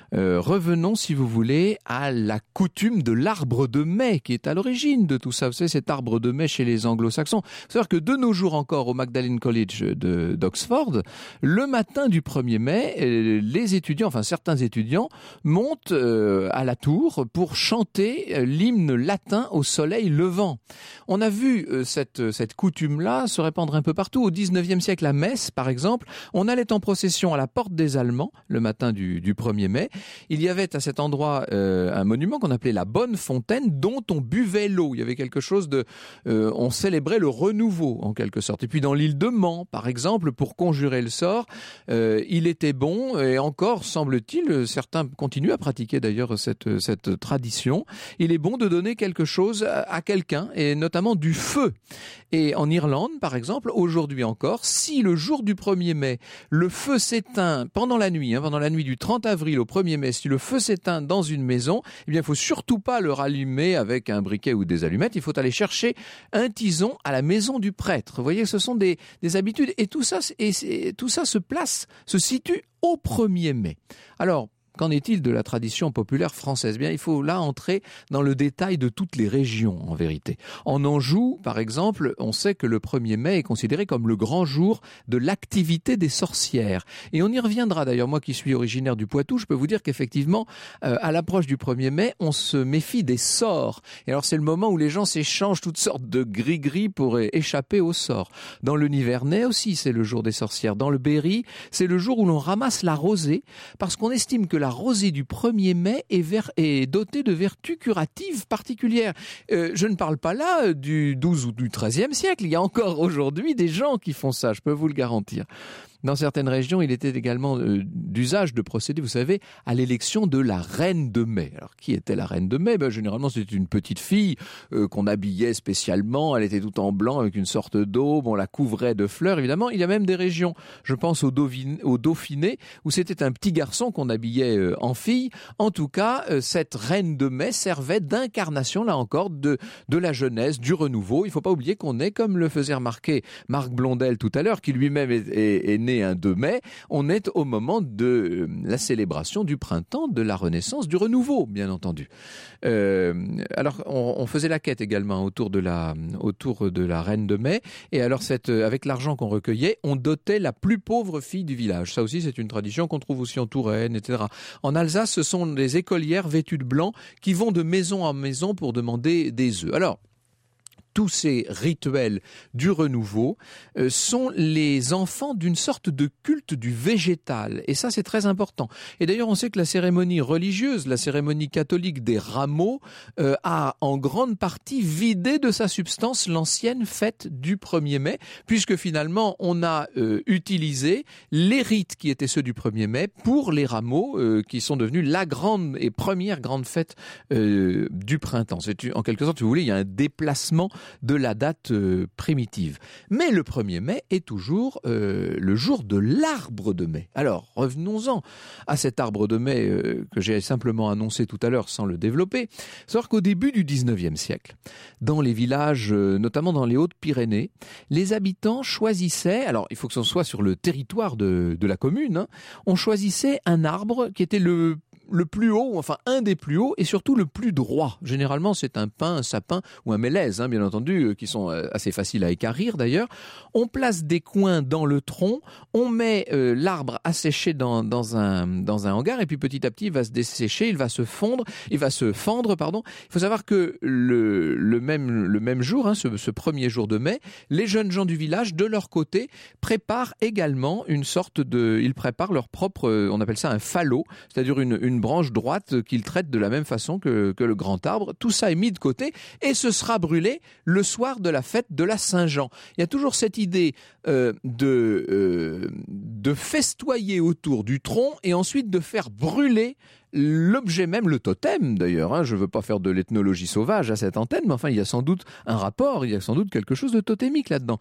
[SPEAKER 3] Euh, revenons, si vous voulez, à la coutume de l'arbre de mai, qui est à l'origine de tout ça. Vous savez, cet arbre de mai chez les anglo-saxons. Il faut savoir que de nos jours encore, au Magdalen College de, d'Oxford, le matin du premier mai, les étudiants, enfin certains étudiants, montent euh, à la tour pour chanter euh, l'hymne latin au soleil levant. On a vu euh, cette, cette coutume-là se répandre un peu partout. Au dix-neuvième siècle, à Metz, par exemple, on allait en procession à la porte des Allemands, le matin du, du premier mai. Il y avait à cet endroit euh, un monument qu'on appelait la Bonne Fontaine, dont on buvait l'eau. Il y avait quelque chose de... Euh, on célébrait le renouveau, en quelque sorte. Et puis dans l'île de Mans, par exemple, pour conjurer le sort, euh, il était bon, et encore, semble-t-il, certains continuent à pratiquer d'ailleurs cette, cette tradition, il est bon de donner quelque chose à, à quelqu'un, et notamment du feu. Et en Irlande, par exemple, aujourd'hui encore, si le jour du premier mai, le feu s'éteint pendant la nuit, hein, pendant la nuit du trente avril au premier mai, si le feu s'éteint dans une maison, eh bien, il faut surtout pas le rallumer avec un briquet ou des allumettes, il faut aller chercher un tison à la maison du prêtre. Vous voyez, ce sont des, des habitudes, et tout ça, et, et, tout ça se place, se situe au premier mai. Alors, qu'en est-il de la tradition populaire française ? Bien, il faut là entrer dans le détail de toutes les régions, en vérité. En Anjou, par exemple, on sait que le premier mai est considéré comme le grand jour de l'activité des sorcières. Et on y reviendra d'ailleurs. Moi qui suis originaire du Poitou, je peux vous dire qu'effectivement, euh, à l'approche du premier mai, on se méfie des sorts. Et alors c'est le moment où les gens s'échangent toutes sortes de gris-gris pour échapper aux sorts. Dans le Nivernais aussi, c'est le jour des sorcières. Dans le Berry, c'est le jour où l'on ramasse la rosée, parce qu'on estime que la La rosée du premier mai est, ver- est dotée de vertus curatives particulières. Euh, je ne parle pas là du douze ou du treizième siècle. Il y a encore aujourd'hui des gens qui font ça, je peux vous le garantir. Dans certaines régions, il était également euh, d'usage de procéder, vous savez, à l'élection de la reine de mai. Alors, qui était la reine de mai ? Ben, généralement, c'était une petite fille euh, qu'on habillait spécialement. Elle était toute en blanc avec une sorte d'aube. On la couvrait de fleurs, évidemment. Il y a même des régions, je pense au, Dauphin, au Dauphiné, où c'était un petit garçon qu'on habillait euh, en fille. En tout cas, euh, cette reine de mai servait d'incarnation, là encore, de, de la jeunesse, du renouveau. Il ne faut pas oublier qu'on est, comme le faisait remarquer Marc Blondel tout à l'heure, qui lui-même est, est, est né un deux mai, on est au moment de la célébration du printemps, de la renaissance, du renouveau, bien entendu. Euh, alors, on, on faisait la quête également autour de la, autour de la reine de mai, et alors cette, avec l'argent qu'on recueillait, on dotait la plus pauvre fille du village. Ça aussi, c'est une tradition qu'on trouve aussi en Touraine, et cetera. En Alsace, ce sont des écolières vêtues de blanc qui vont de maison en maison pour demander des œufs. Alors, tous ces rituels du renouveau euh, sont les enfants d'une sorte de culte du végétal. Et ça, c'est très important. Et d'ailleurs, on sait que la cérémonie religieuse, la cérémonie catholique des rameaux, euh, a en grande partie vidé de sa substance l'ancienne fête du premier mai, puisque finalement, on a euh, utilisé les rites qui étaient ceux du premier mai pour les rameaux, euh, qui sont devenus la grande et première grande fête euh, du printemps. C'est, en quelque sorte, si vous voulez, il y a un déplacement de la date euh, primitive. Mais le premier mai est toujours euh, le jour de l'arbre de mai. Alors, revenons-en à cet arbre de mai euh, que j'ai simplement annoncé tout à l'heure sans le développer. Savoir qu'au début du dix-neuvième siècle, dans les villages, euh, notamment dans les Hautes-Pyrénées, les habitants choisissaient, alors il faut que ce soit sur le territoire de, de la commune, hein, on choisissait un arbre qui était le le plus haut, enfin un des plus hauts, et surtout le plus droit. Généralement, c'est un pin, un sapin ou un mélèze, hein, bien entendu, euh, qui sont euh, assez faciles à équarrir d'ailleurs. On place des coins dans le tronc, on met euh, l'arbre à sécher dans, dans, un, dans un hangar, et puis petit à petit, il va se dessécher, il va se fondre, il va se fendre, pardon. Il faut savoir que le, le, même, le même jour, hein, ce, ce premier jour de mai, les jeunes gens du village, de leur côté, préparent également une sorte de... Ils préparent leur propre, on appelle ça un falot, c'est-à-dire une, une branche droite qu'ils traitent de la même façon que, que le grand arbre. Tout ça est mis de côté et ce sera brûlé le soir de la fête de la Saint-Jean. Il y a toujours cette idée euh, de, euh, de festoyer autour du tronc et ensuite de faire brûler l'objet même, le totem d'ailleurs, hein, je ne veux pas faire de l'ethnologie sauvage à cette antenne, mais enfin il y a sans doute un rapport, il y a sans doute quelque chose de totémique là-dedans.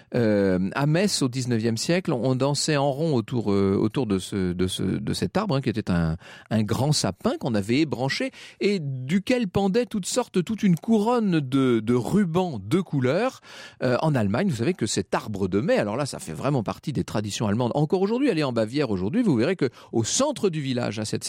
[SPEAKER 3] Euh, à Metz, au dix-neuvième siècle, on dansait en rond autour, euh, autour de, ce, de, ce, de cet arbre, hein, qui était un, un grand sapin qu'on avait ébranché et duquel pendait toutes sortes, toute une couronne de, de rubans de couleurs. Euh, en Allemagne, vous savez que cet arbre de mai, alors là ça fait vraiment partie des traditions allemandes. Encore aujourd'hui, allez en Bavière aujourd'hui, vous verrez qu'au centre du village, à cette saison printanière,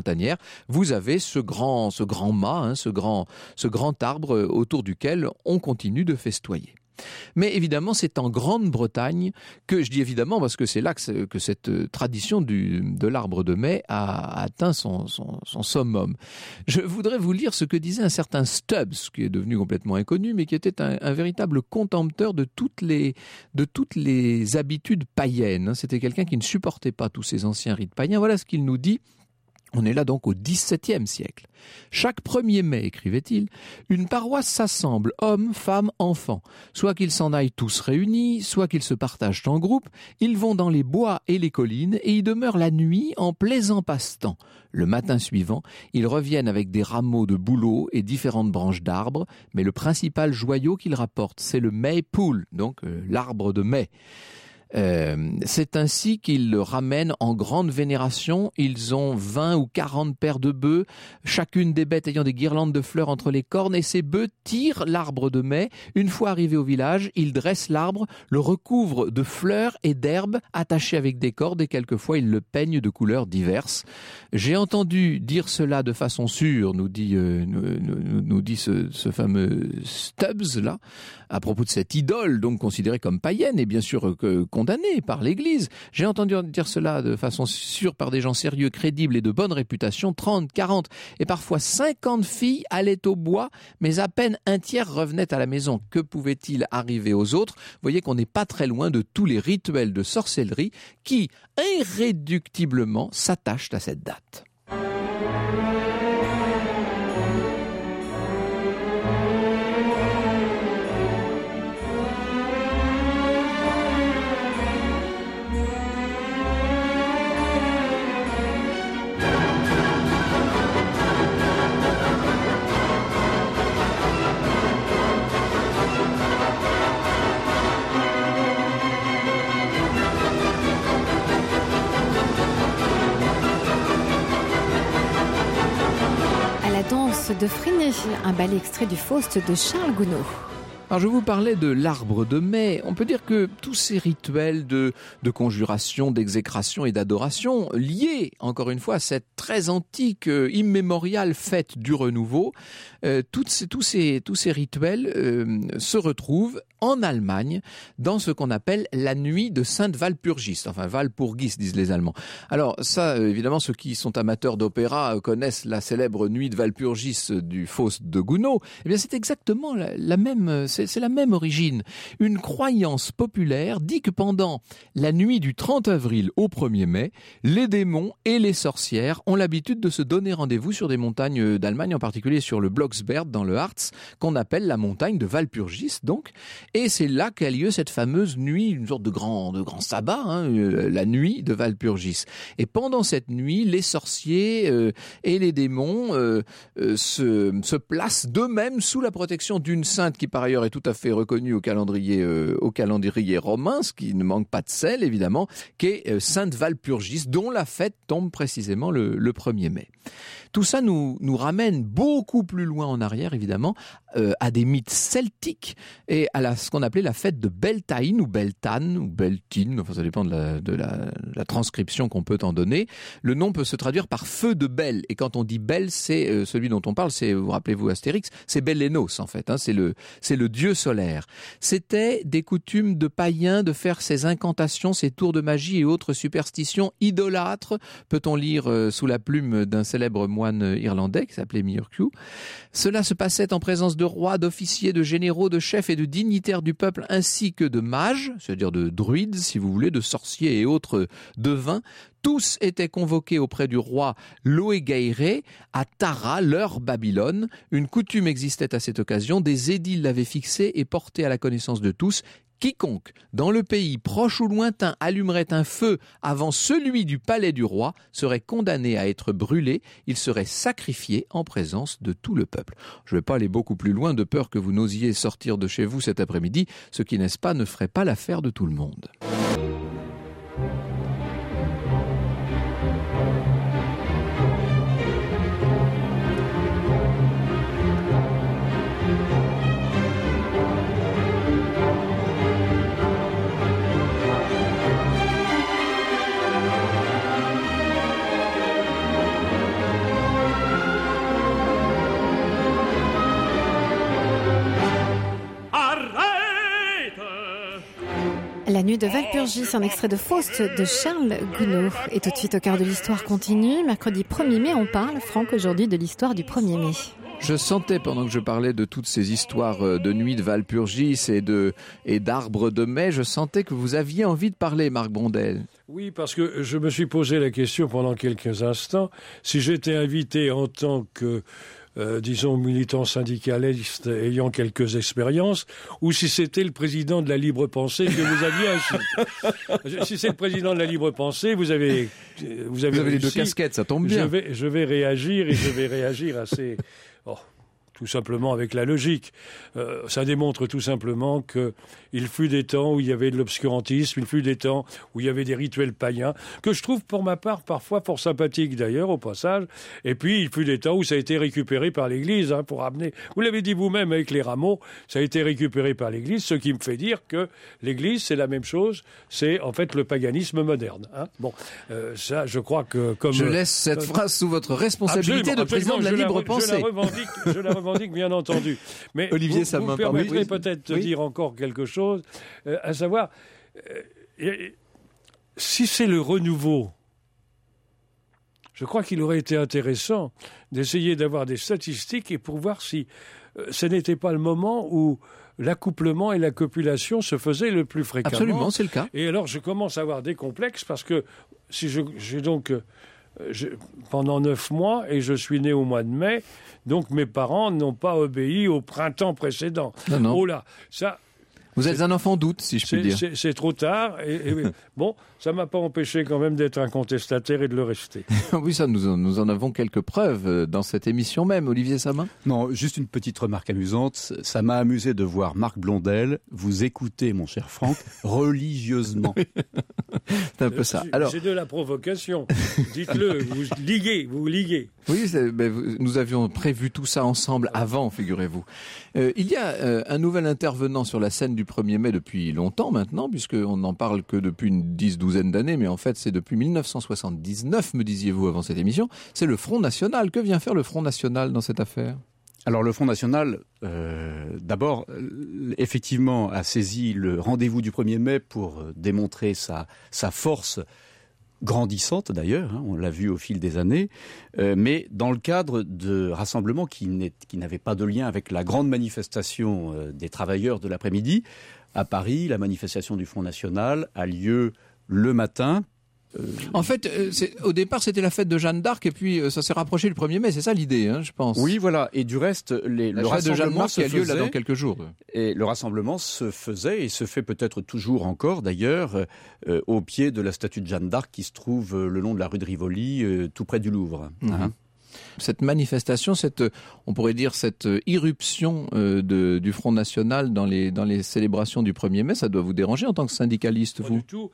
[SPEAKER 3] printanière, vous avez ce grand, ce grand mât, hein, ce grand, ce grand arbre autour duquel on continue de festoyer. Mais évidemment, c'est en Grande-Bretagne que, je dis évidemment parce que c'est là que, que cette tradition du, de l'arbre de mai a atteint son, son, son summum. Je voudrais vous lire ce que disait un certain Stubbs, qui est devenu complètement inconnu, mais qui était un, un véritable contempteur de toutes les, de toutes les habitudes païennes. C'était quelqu'un qui ne supportait pas tous ces anciens rites païens. Voilà ce qu'il nous dit. On est là donc au dix-septième siècle. Chaque premier mai, écrivait-il, une paroisse s'assemble, hommes, femmes, enfants. Soit qu'ils s'en aillent tous réunis, soit qu'ils se partagent en groupe, ils vont dans les bois et les collines et y demeurent la nuit en plaisant passe-temps. Le matin suivant, ils reviennent avec des rameaux de bouleaux et différentes branches d'arbres, mais le principal joyau qu'ils rapportent, c'est le maypole, donc euh, l'arbre de mai. Euh, c'est ainsi qu'ils le ramènent en grande vénération. Ils ont vingt ou quarante paires de bœufs, chacune des bêtes ayant des guirlandes de fleurs entre les cornes, et ces bœufs tirent l'arbre de mai. Une fois arrivés au village, ils dressent l'arbre, le recouvrent de fleurs et d'herbes attachées avec des cordes, et quelquefois ils le peignent de couleurs diverses. J'ai entendu dire cela de façon sûre, nous dit, euh, nous, nous, nous dit ce, ce fameux Stubbs là, à propos de cette idole, donc considérée comme païenne, et bien sûr que condamnée par l'Église. J'ai entendu dire cela de façon sûre par des gens sérieux, crédibles et de bonne réputation. trente, quarante et parfois cinquante filles allaient au bois, mais à peine un tiers revenait à la maison. Que pouvait-il arriver aux autres? Vous voyez qu'on n'est pas très loin de tous les rituels de sorcellerie qui, irréductiblement, s'attachent à cette date.
[SPEAKER 2] De Freinet, un bel extrait du Faust de Charles Gounod.
[SPEAKER 3] Alors je vous parlais de l'arbre de mai. On peut dire que tous ces rituels de, de conjuration, d'exécration et d'adoration liés, encore une fois, à cette très antique, euh, immémoriale fête du renouveau, euh, toutes ces, tous, ces, tous ces rituels euh, se retrouvent en Allemagne dans ce qu'on appelle la nuit de Sainte-Walpurgis, enfin Walpurgis disent les Allemands. Alors ça, euh, évidemment, ceux qui sont amateurs d'opéra euh, connaissent la célèbre nuit de Walpurgis du Faust de Gounod. Eh bien c'est exactement la, la même... C'est, c'est la même origine. Une croyance populaire dit que pendant la nuit du trente avril au premier mai, les démons et les sorcières ont l'habitude de se donner rendez-vous sur des montagnes d'Allemagne, en particulier sur le Blocksberg dans le Harz, qu'on appelle la montagne de Walpurgis donc. Et c'est là qu'a lieu cette fameuse nuit, une sorte de grand, de grand sabbat, hein, la nuit de Walpurgis. Et pendant cette nuit, les sorciers euh, et les démons euh, euh, se, se placent d'eux-mêmes sous la protection d'une sainte qui par ailleurs est tout à fait reconnue au calendrier, euh, au calendrier romain, ce qui ne manque pas de sel évidemment, qui est euh, Sainte Walpurgis, dont la fête tombe précisément le, le premier mai. Tout ça nous, nous ramène beaucoup plus loin en arrière, évidemment, euh, à des mythes celtiques et à la, ce qu'on appelait la fête de Beltane ou Beltane ou Beltine, enfin ça dépend de la, de la, la transcription qu'on peut en donner. Le nom peut se traduire par feu de Bel, et quand on dit Bel, c'est euh, celui dont on parle, c'est, vous rappelez-vous Astérix, c'est Bellénos en fait, hein, c'est le, c'est le dieu solaire. C'était des coutumes de païens de faire ces incantations, ces tours de magie et autres superstitions idolâtres, peut-on lire euh, sous la plume d'un célèbre moine irlandais qui s'appelait Miurcu. Cela se passait en présence de rois, d'officiers, de généraux, de chefs et de dignitaires du peuple, ainsi que de mages, c'est-à-dire de druides, si vous voulez, de sorciers et autres devins. Tous étaient convoqués auprès du roi Loegaire à Tara, leur Babylone. Une coutume existait à cette occasion, des édiles l'avaient fixée et portée à la connaissance de tous. Quiconque, dans le pays proche ou lointain, allumerait un feu avant celui du palais du roi serait condamné à être brûlé. Il serait sacrifié en présence de tout le peuple. Je ne vais pas aller beaucoup plus loin de peur que vous n'osiez sortir de chez vous cet après-midi, ce qui, n'est-ce pas, ne ferait pas l'affaire de tout le monde.
[SPEAKER 2] Nuit de Valpurgis, un extrait de Faust de Charles Gounod. Et tout de suite au cœur de l'histoire continue. Mercredi premier mai, on parle, Franck, aujourd'hui de l'histoire du premier mai.
[SPEAKER 3] Je sentais pendant que je parlais de toutes ces histoires de nuit de Valpurgis et de et d'arbres de mai, je sentais que vous aviez envie de parler, Marc Blondel.
[SPEAKER 6] Oui, parce que je me suis posé la question pendant quelques instants, si j'étais invité en tant que Euh, disons, militant syndicaliste ayant quelques expériences, ou si c'était le président de la libre pensée que vous aviez ainsi. Si c'est le président de la libre pensée, vous avez vous avez,
[SPEAKER 3] vous avez les deux
[SPEAKER 6] réussi.
[SPEAKER 3] casquettes, ça tombe bien.
[SPEAKER 6] Je vais, je vais réagir et je vais réagir assez... Oh, tout simplement avec la logique. Euh, ça démontre tout simplement qu'il fut des temps où il y avait de l'obscurantisme, il fut des temps où il y avait des rituels païens, que je trouve pour ma part parfois fort sympathiques d'ailleurs au passage, et puis il fut des temps où ça a été récupéré par l'Église, hein, pour amener, vous l'avez dit vous-même avec les rameaux, ça a été récupéré par l'Église, ce qui me fait dire que l'Église c'est la même chose, c'est en fait le paganisme moderne. Hein. Bon, euh, ça je crois que comme...
[SPEAKER 3] Je laisse cette euh, phrase sous votre responsabilité
[SPEAKER 6] absolument,
[SPEAKER 3] de président de la libre
[SPEAKER 6] la,
[SPEAKER 3] pensée.
[SPEAKER 6] Je la revendique, je la revendique bien entendu. Mais
[SPEAKER 3] Olivier,
[SPEAKER 6] vous,
[SPEAKER 3] ça
[SPEAKER 6] vous
[SPEAKER 3] m'a
[SPEAKER 6] me permettrez
[SPEAKER 3] oui,
[SPEAKER 6] peut-être
[SPEAKER 3] oui.
[SPEAKER 6] de dire encore quelque chose, euh, à savoir, euh, si c'est le renouveau, je crois qu'il aurait été intéressant d'essayer d'avoir des statistiques et pour voir si euh, ce n'était pas le moment où l'accouplement et la copulation se faisaient le plus fréquemment.
[SPEAKER 3] Absolument, c'est le cas.
[SPEAKER 6] Et alors je commence à avoir des complexes parce que si je, j'ai donc... Euh, Je, pendant neuf mois, et je suis né au mois de mai, donc mes parents n'ont pas obéi au printemps précédent.
[SPEAKER 3] Non, non.
[SPEAKER 6] Oh là, ça...
[SPEAKER 3] Vous êtes un enfant d'août, si je puis dire.
[SPEAKER 6] C'est, c'est trop tard. Et, et, bon, ça ne m'a pas empêché quand même d'être un contestataire et de le rester.
[SPEAKER 3] Oui, ça, nous en, nous en avons quelques preuves dans cette émission même. Olivier Samin ?
[SPEAKER 7] Non, juste une petite remarque amusante. Ça m'a amusé de voir Marc Blondel vous écouter, mon cher Franck, religieusement.
[SPEAKER 3] C'est un peu ça.
[SPEAKER 6] Alors, c'est de la provocation. Dites-le, vous liguez, vous liguez.
[SPEAKER 3] Oui, ben, nous avions prévu tout ça ensemble avant, figurez-vous. Euh, il y a euh, un nouvel intervenant sur la scène du premier mai depuis longtemps maintenant, puisqu'on n'en parle que depuis une dix, douzaine d'années, mais en fait c'est depuis mille neuf cent soixante-dix-neuf, me disiez-vous avant cette émission. C'est le Front National. Que vient faire le Front National dans cette affaire ?
[SPEAKER 7] Alors le Front National, euh, d'abord, euh, effectivement, a saisi le rendez-vous du premier mai pour euh, démontrer sa, sa force grandissante d'ailleurs, hein, on l'a vu au fil des années, euh, mais dans le cadre de rassemblements qui, qui n'avaient pas de lien avec la grande manifestation euh, des travailleurs de l'après-midi. À Paris, la manifestation du Front National a lieu le matin.
[SPEAKER 3] Euh... En fait, euh, c'est, au départ, c'était la fête de Jeanne d'Arc et puis euh, ça s'est rapproché le premier mai. C'est ça l'idée, hein, je pense.
[SPEAKER 7] Oui, voilà. Et du reste, les,
[SPEAKER 3] la
[SPEAKER 7] le
[SPEAKER 3] fête de Jeanne d'Arc qui a lieu
[SPEAKER 7] faisait,
[SPEAKER 3] là dans quelques jours.
[SPEAKER 7] Et le rassemblement se faisait et se fait peut-être toujours encore, d'ailleurs, euh, au pied de la statue de Jeanne d'Arc qui se trouve euh, le long de la rue de Rivoli, euh, tout près du Louvre.
[SPEAKER 3] Mmh. Hein. Cette manifestation, cette, on pourrait dire cette irruption euh, de, du Front National dans les, dans les célébrations du premier mai, ça doit vous déranger en tant que syndicaliste,
[SPEAKER 6] Pas
[SPEAKER 3] vous ?
[SPEAKER 6] du tout.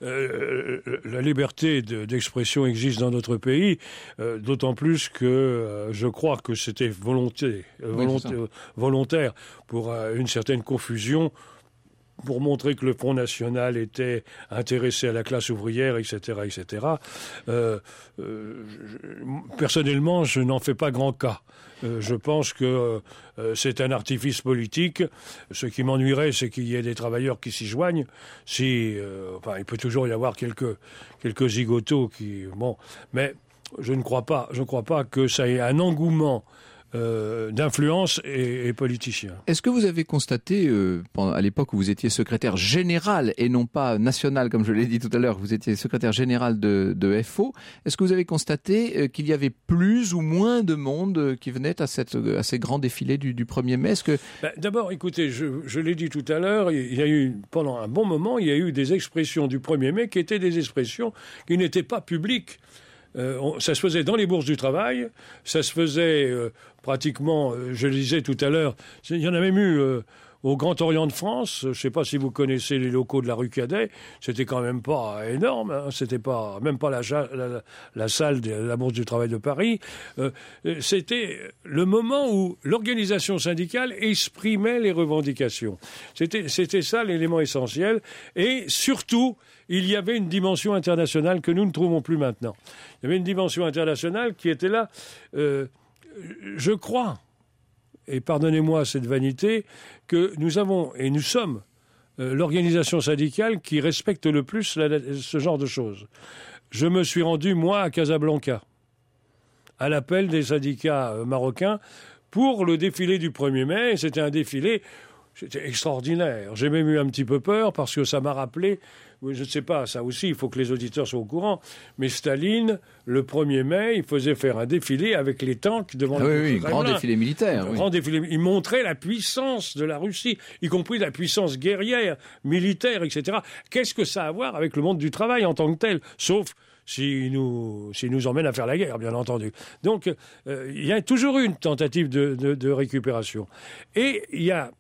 [SPEAKER 6] Euh, la liberté de, d'expression existe dans notre pays, euh, d'autant plus que euh, je crois que c'était volonté, euh, volonté,
[SPEAKER 3] oui,
[SPEAKER 6] euh, volontaire pour euh, une certaine confusion, pour montrer que le Front National était intéressé à la classe ouvrière, et cetera, et cetera. Euh, euh, je, personnellement, je n'en fais pas grand cas. Euh, je pense que euh, c'est un artifice politique. Ce qui m'ennuierait, c'est qu'il y ait des travailleurs qui s'y joignent. Si, euh, enfin, il peut toujours y avoir quelques quelques zigotos qui, bon, mais je ne crois pas. Je ne crois pas que ça ait un engouement Euh, d'influence et, et politicien.
[SPEAKER 3] Est-ce que vous avez constaté, euh, pendant, à l'époque où vous étiez secrétaire général et non pas national, comme je l'ai dit tout à l'heure, vous étiez secrétaire général de, de F O, est-ce que vous avez constaté euh, qu'il y avait plus ou moins de monde euh, qui venait à, cette, à ces grands défilés du, du premier mai ? Est-ce que...
[SPEAKER 6] ben, d'abord, écoutez, je, je l'ai dit tout à l'heure, il y a eu, pendant un bon moment, il y a eu des expressions du premier mai qui étaient des expressions qui n'étaient pas publiques. Euh, on, ça se faisait dans les bourses du travail, ça se faisait euh, pratiquement, euh, je le disais tout à l'heure, il y en a même eu euh, au Grand Orient de France. Je ne sais pas si vous connaissez les locaux de la rue Cadet, c'était quand même pas énorme, hein, c'était pas même pas la, la, la salle de la bourse du travail de Paris. Euh, c'était le moment où l'organisation syndicale exprimait les revendications. C'était, c'était ça l'élément essentiel, et surtout, il y avait une dimension internationale que nous ne trouvons plus maintenant. Il y avait une dimension internationale qui était là. Euh, je crois, et pardonnez-moi cette vanité, que nous avons et nous sommes euh, l'organisation syndicale qui respecte le plus la, ce genre de choses. Je me suis rendu, moi, à Casablanca, à l'appel des syndicats euh, marocains, pour le défilé du premier mai. Et c'était un défilé, c'était extraordinaire. J'ai même eu un petit peu peur parce que ça m'a rappelé, je ne sais pas, ça aussi, il faut que les auditeurs soient au courant, mais Staline, le premier mai, il faisait faire un défilé avec les tanks devant
[SPEAKER 3] ah
[SPEAKER 6] le
[SPEAKER 3] oui, oui, grand défilé militaire.
[SPEAKER 6] Un
[SPEAKER 3] oui.
[SPEAKER 6] grand défilé. Il montrait la puissance de la Russie, y compris la puissance guerrière, militaire, et cetera. Qu'est-ce que ça a à voir avec le monde du travail en tant que tel? Sauf s'il nous, s'il nous emmène à faire la guerre, bien entendu. Donc, euh, il y a toujours eu une tentative de, de, de récupération. Et il y a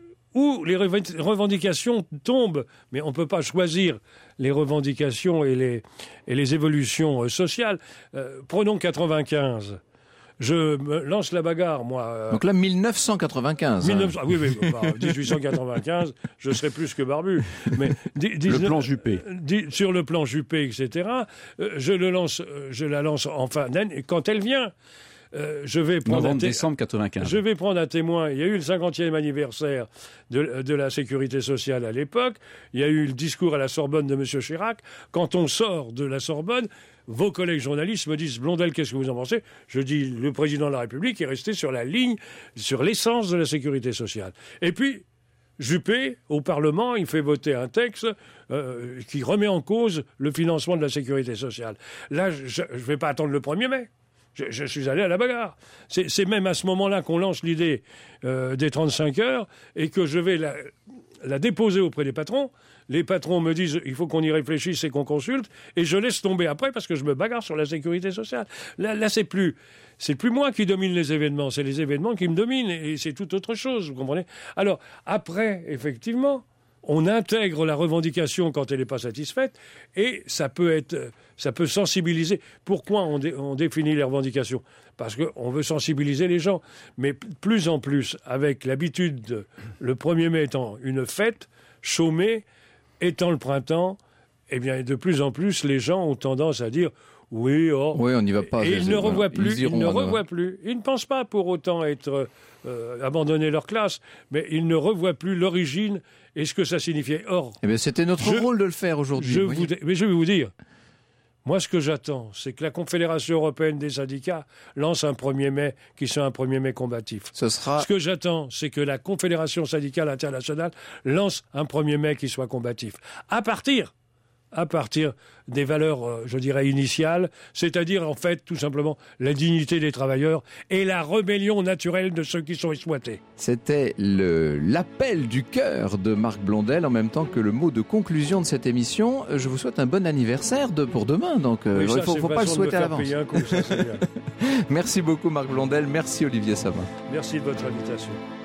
[SPEAKER 6] où les revendications tombent, mais on ne peut pas choisir les revendications et les, et les évolutions sociales. Euh, prenons quatre-vingt-quinze. Je me lance la bagarre, moi.
[SPEAKER 3] Donc là, mille neuf cent quatre-vingt-quinze.
[SPEAKER 6] mille neuf cents, hein. Oui, oui, bah, dix-huit cent quatre-vingt-quinze, je serais plus que barbu. Mais
[SPEAKER 7] le plan Juppé.
[SPEAKER 6] Sur le plan Juppé, et cetera, euh, je, le lance, je la lance en fin d'année, quand elle vient. Euh, je vais prendre
[SPEAKER 7] novembre,
[SPEAKER 6] un té-
[SPEAKER 7] décembre quatre-vingt-quinze.
[SPEAKER 6] Je vais prendre un témoin. Il y a eu le cinquantième anniversaire de, de la sécurité sociale à l'époque. Il y a eu le discours à la Sorbonne de M. Chirac. Quand on sort de la Sorbonne, vos collègues journalistes me disent « Blondel, qu'est-ce que vous en pensez ?» Je dis « Le président de la République est resté sur la ligne, sur l'essence de la sécurité sociale. » Et puis, Juppé, au Parlement, il fait voter un texte euh, qui remet en cause le financement de la sécurité sociale. Là, je ne vais pas attendre le premier mai. Je, je suis allé à la bagarre. C'est, c'est même à ce moment-là qu'on lance l'idée euh, des trente-cinq heures et que je vais la, la déposer auprès des patrons. Les patrons me disent il faut qu'on y réfléchisse et qu'on consulte, et je laisse tomber après parce que je me bagarre sur la sécurité sociale. Là, là c'est plus, c'est plus moi qui domine les événements, c'est les événements qui me dominent, et c'est tout autre chose, vous comprenez ? Alors, après, effectivement, on intègre la revendication quand elle n'est pas satisfaite, et ça peut être, ça peut sensibiliser. Pourquoi on, dé, on définit les revendications ? Parce qu'on veut sensibiliser les gens. Mais plus en plus, avec l'habitude, de, le premier mai étant une fête, chômée, étant le printemps, eh bien, de plus en plus, les gens ont tendance à dire oui, oh.
[SPEAKER 3] Oui, on n'y va pas.
[SPEAKER 6] Et ils ne revoient plus.
[SPEAKER 3] Ils,
[SPEAKER 6] ils ne revoient plus. Ils ne pensent pas pour autant être euh, abandonner leur classe, mais ils ne revoient plus l'origine et ce que ça signifiait. Or,
[SPEAKER 3] eh bien, c'était notre je, rôle de le faire aujourd'hui.
[SPEAKER 6] Je vous, mais je vais vous dire. Moi, ce que j'attends, c'est que la Confédération européenne des syndicats lance un premier mai qui soit un premier mai combatif.
[SPEAKER 3] Ce sera...
[SPEAKER 6] Ce que j'attends, c'est que la Confédération syndicale internationale lance un premier mai qui soit combatif. À partir, à partir des valeurs, euh, je dirais, initiales, c'est-à-dire, en fait, tout simplement, la dignité des travailleurs et la rébellion naturelle de ceux qui sont exploités.
[SPEAKER 3] C'était le, l'appel du cœur de Marc Blondel, en même temps que le mot de conclusion de cette émission. Je vous souhaite un bon anniversaire de, pour demain, donc euh,
[SPEAKER 6] oui,
[SPEAKER 3] il ne faut, faut pas le souhaiter à l'avance.
[SPEAKER 6] Coup, ça,
[SPEAKER 3] merci beaucoup Marc Blondel, merci Olivier Savin.
[SPEAKER 6] Merci de votre invitation.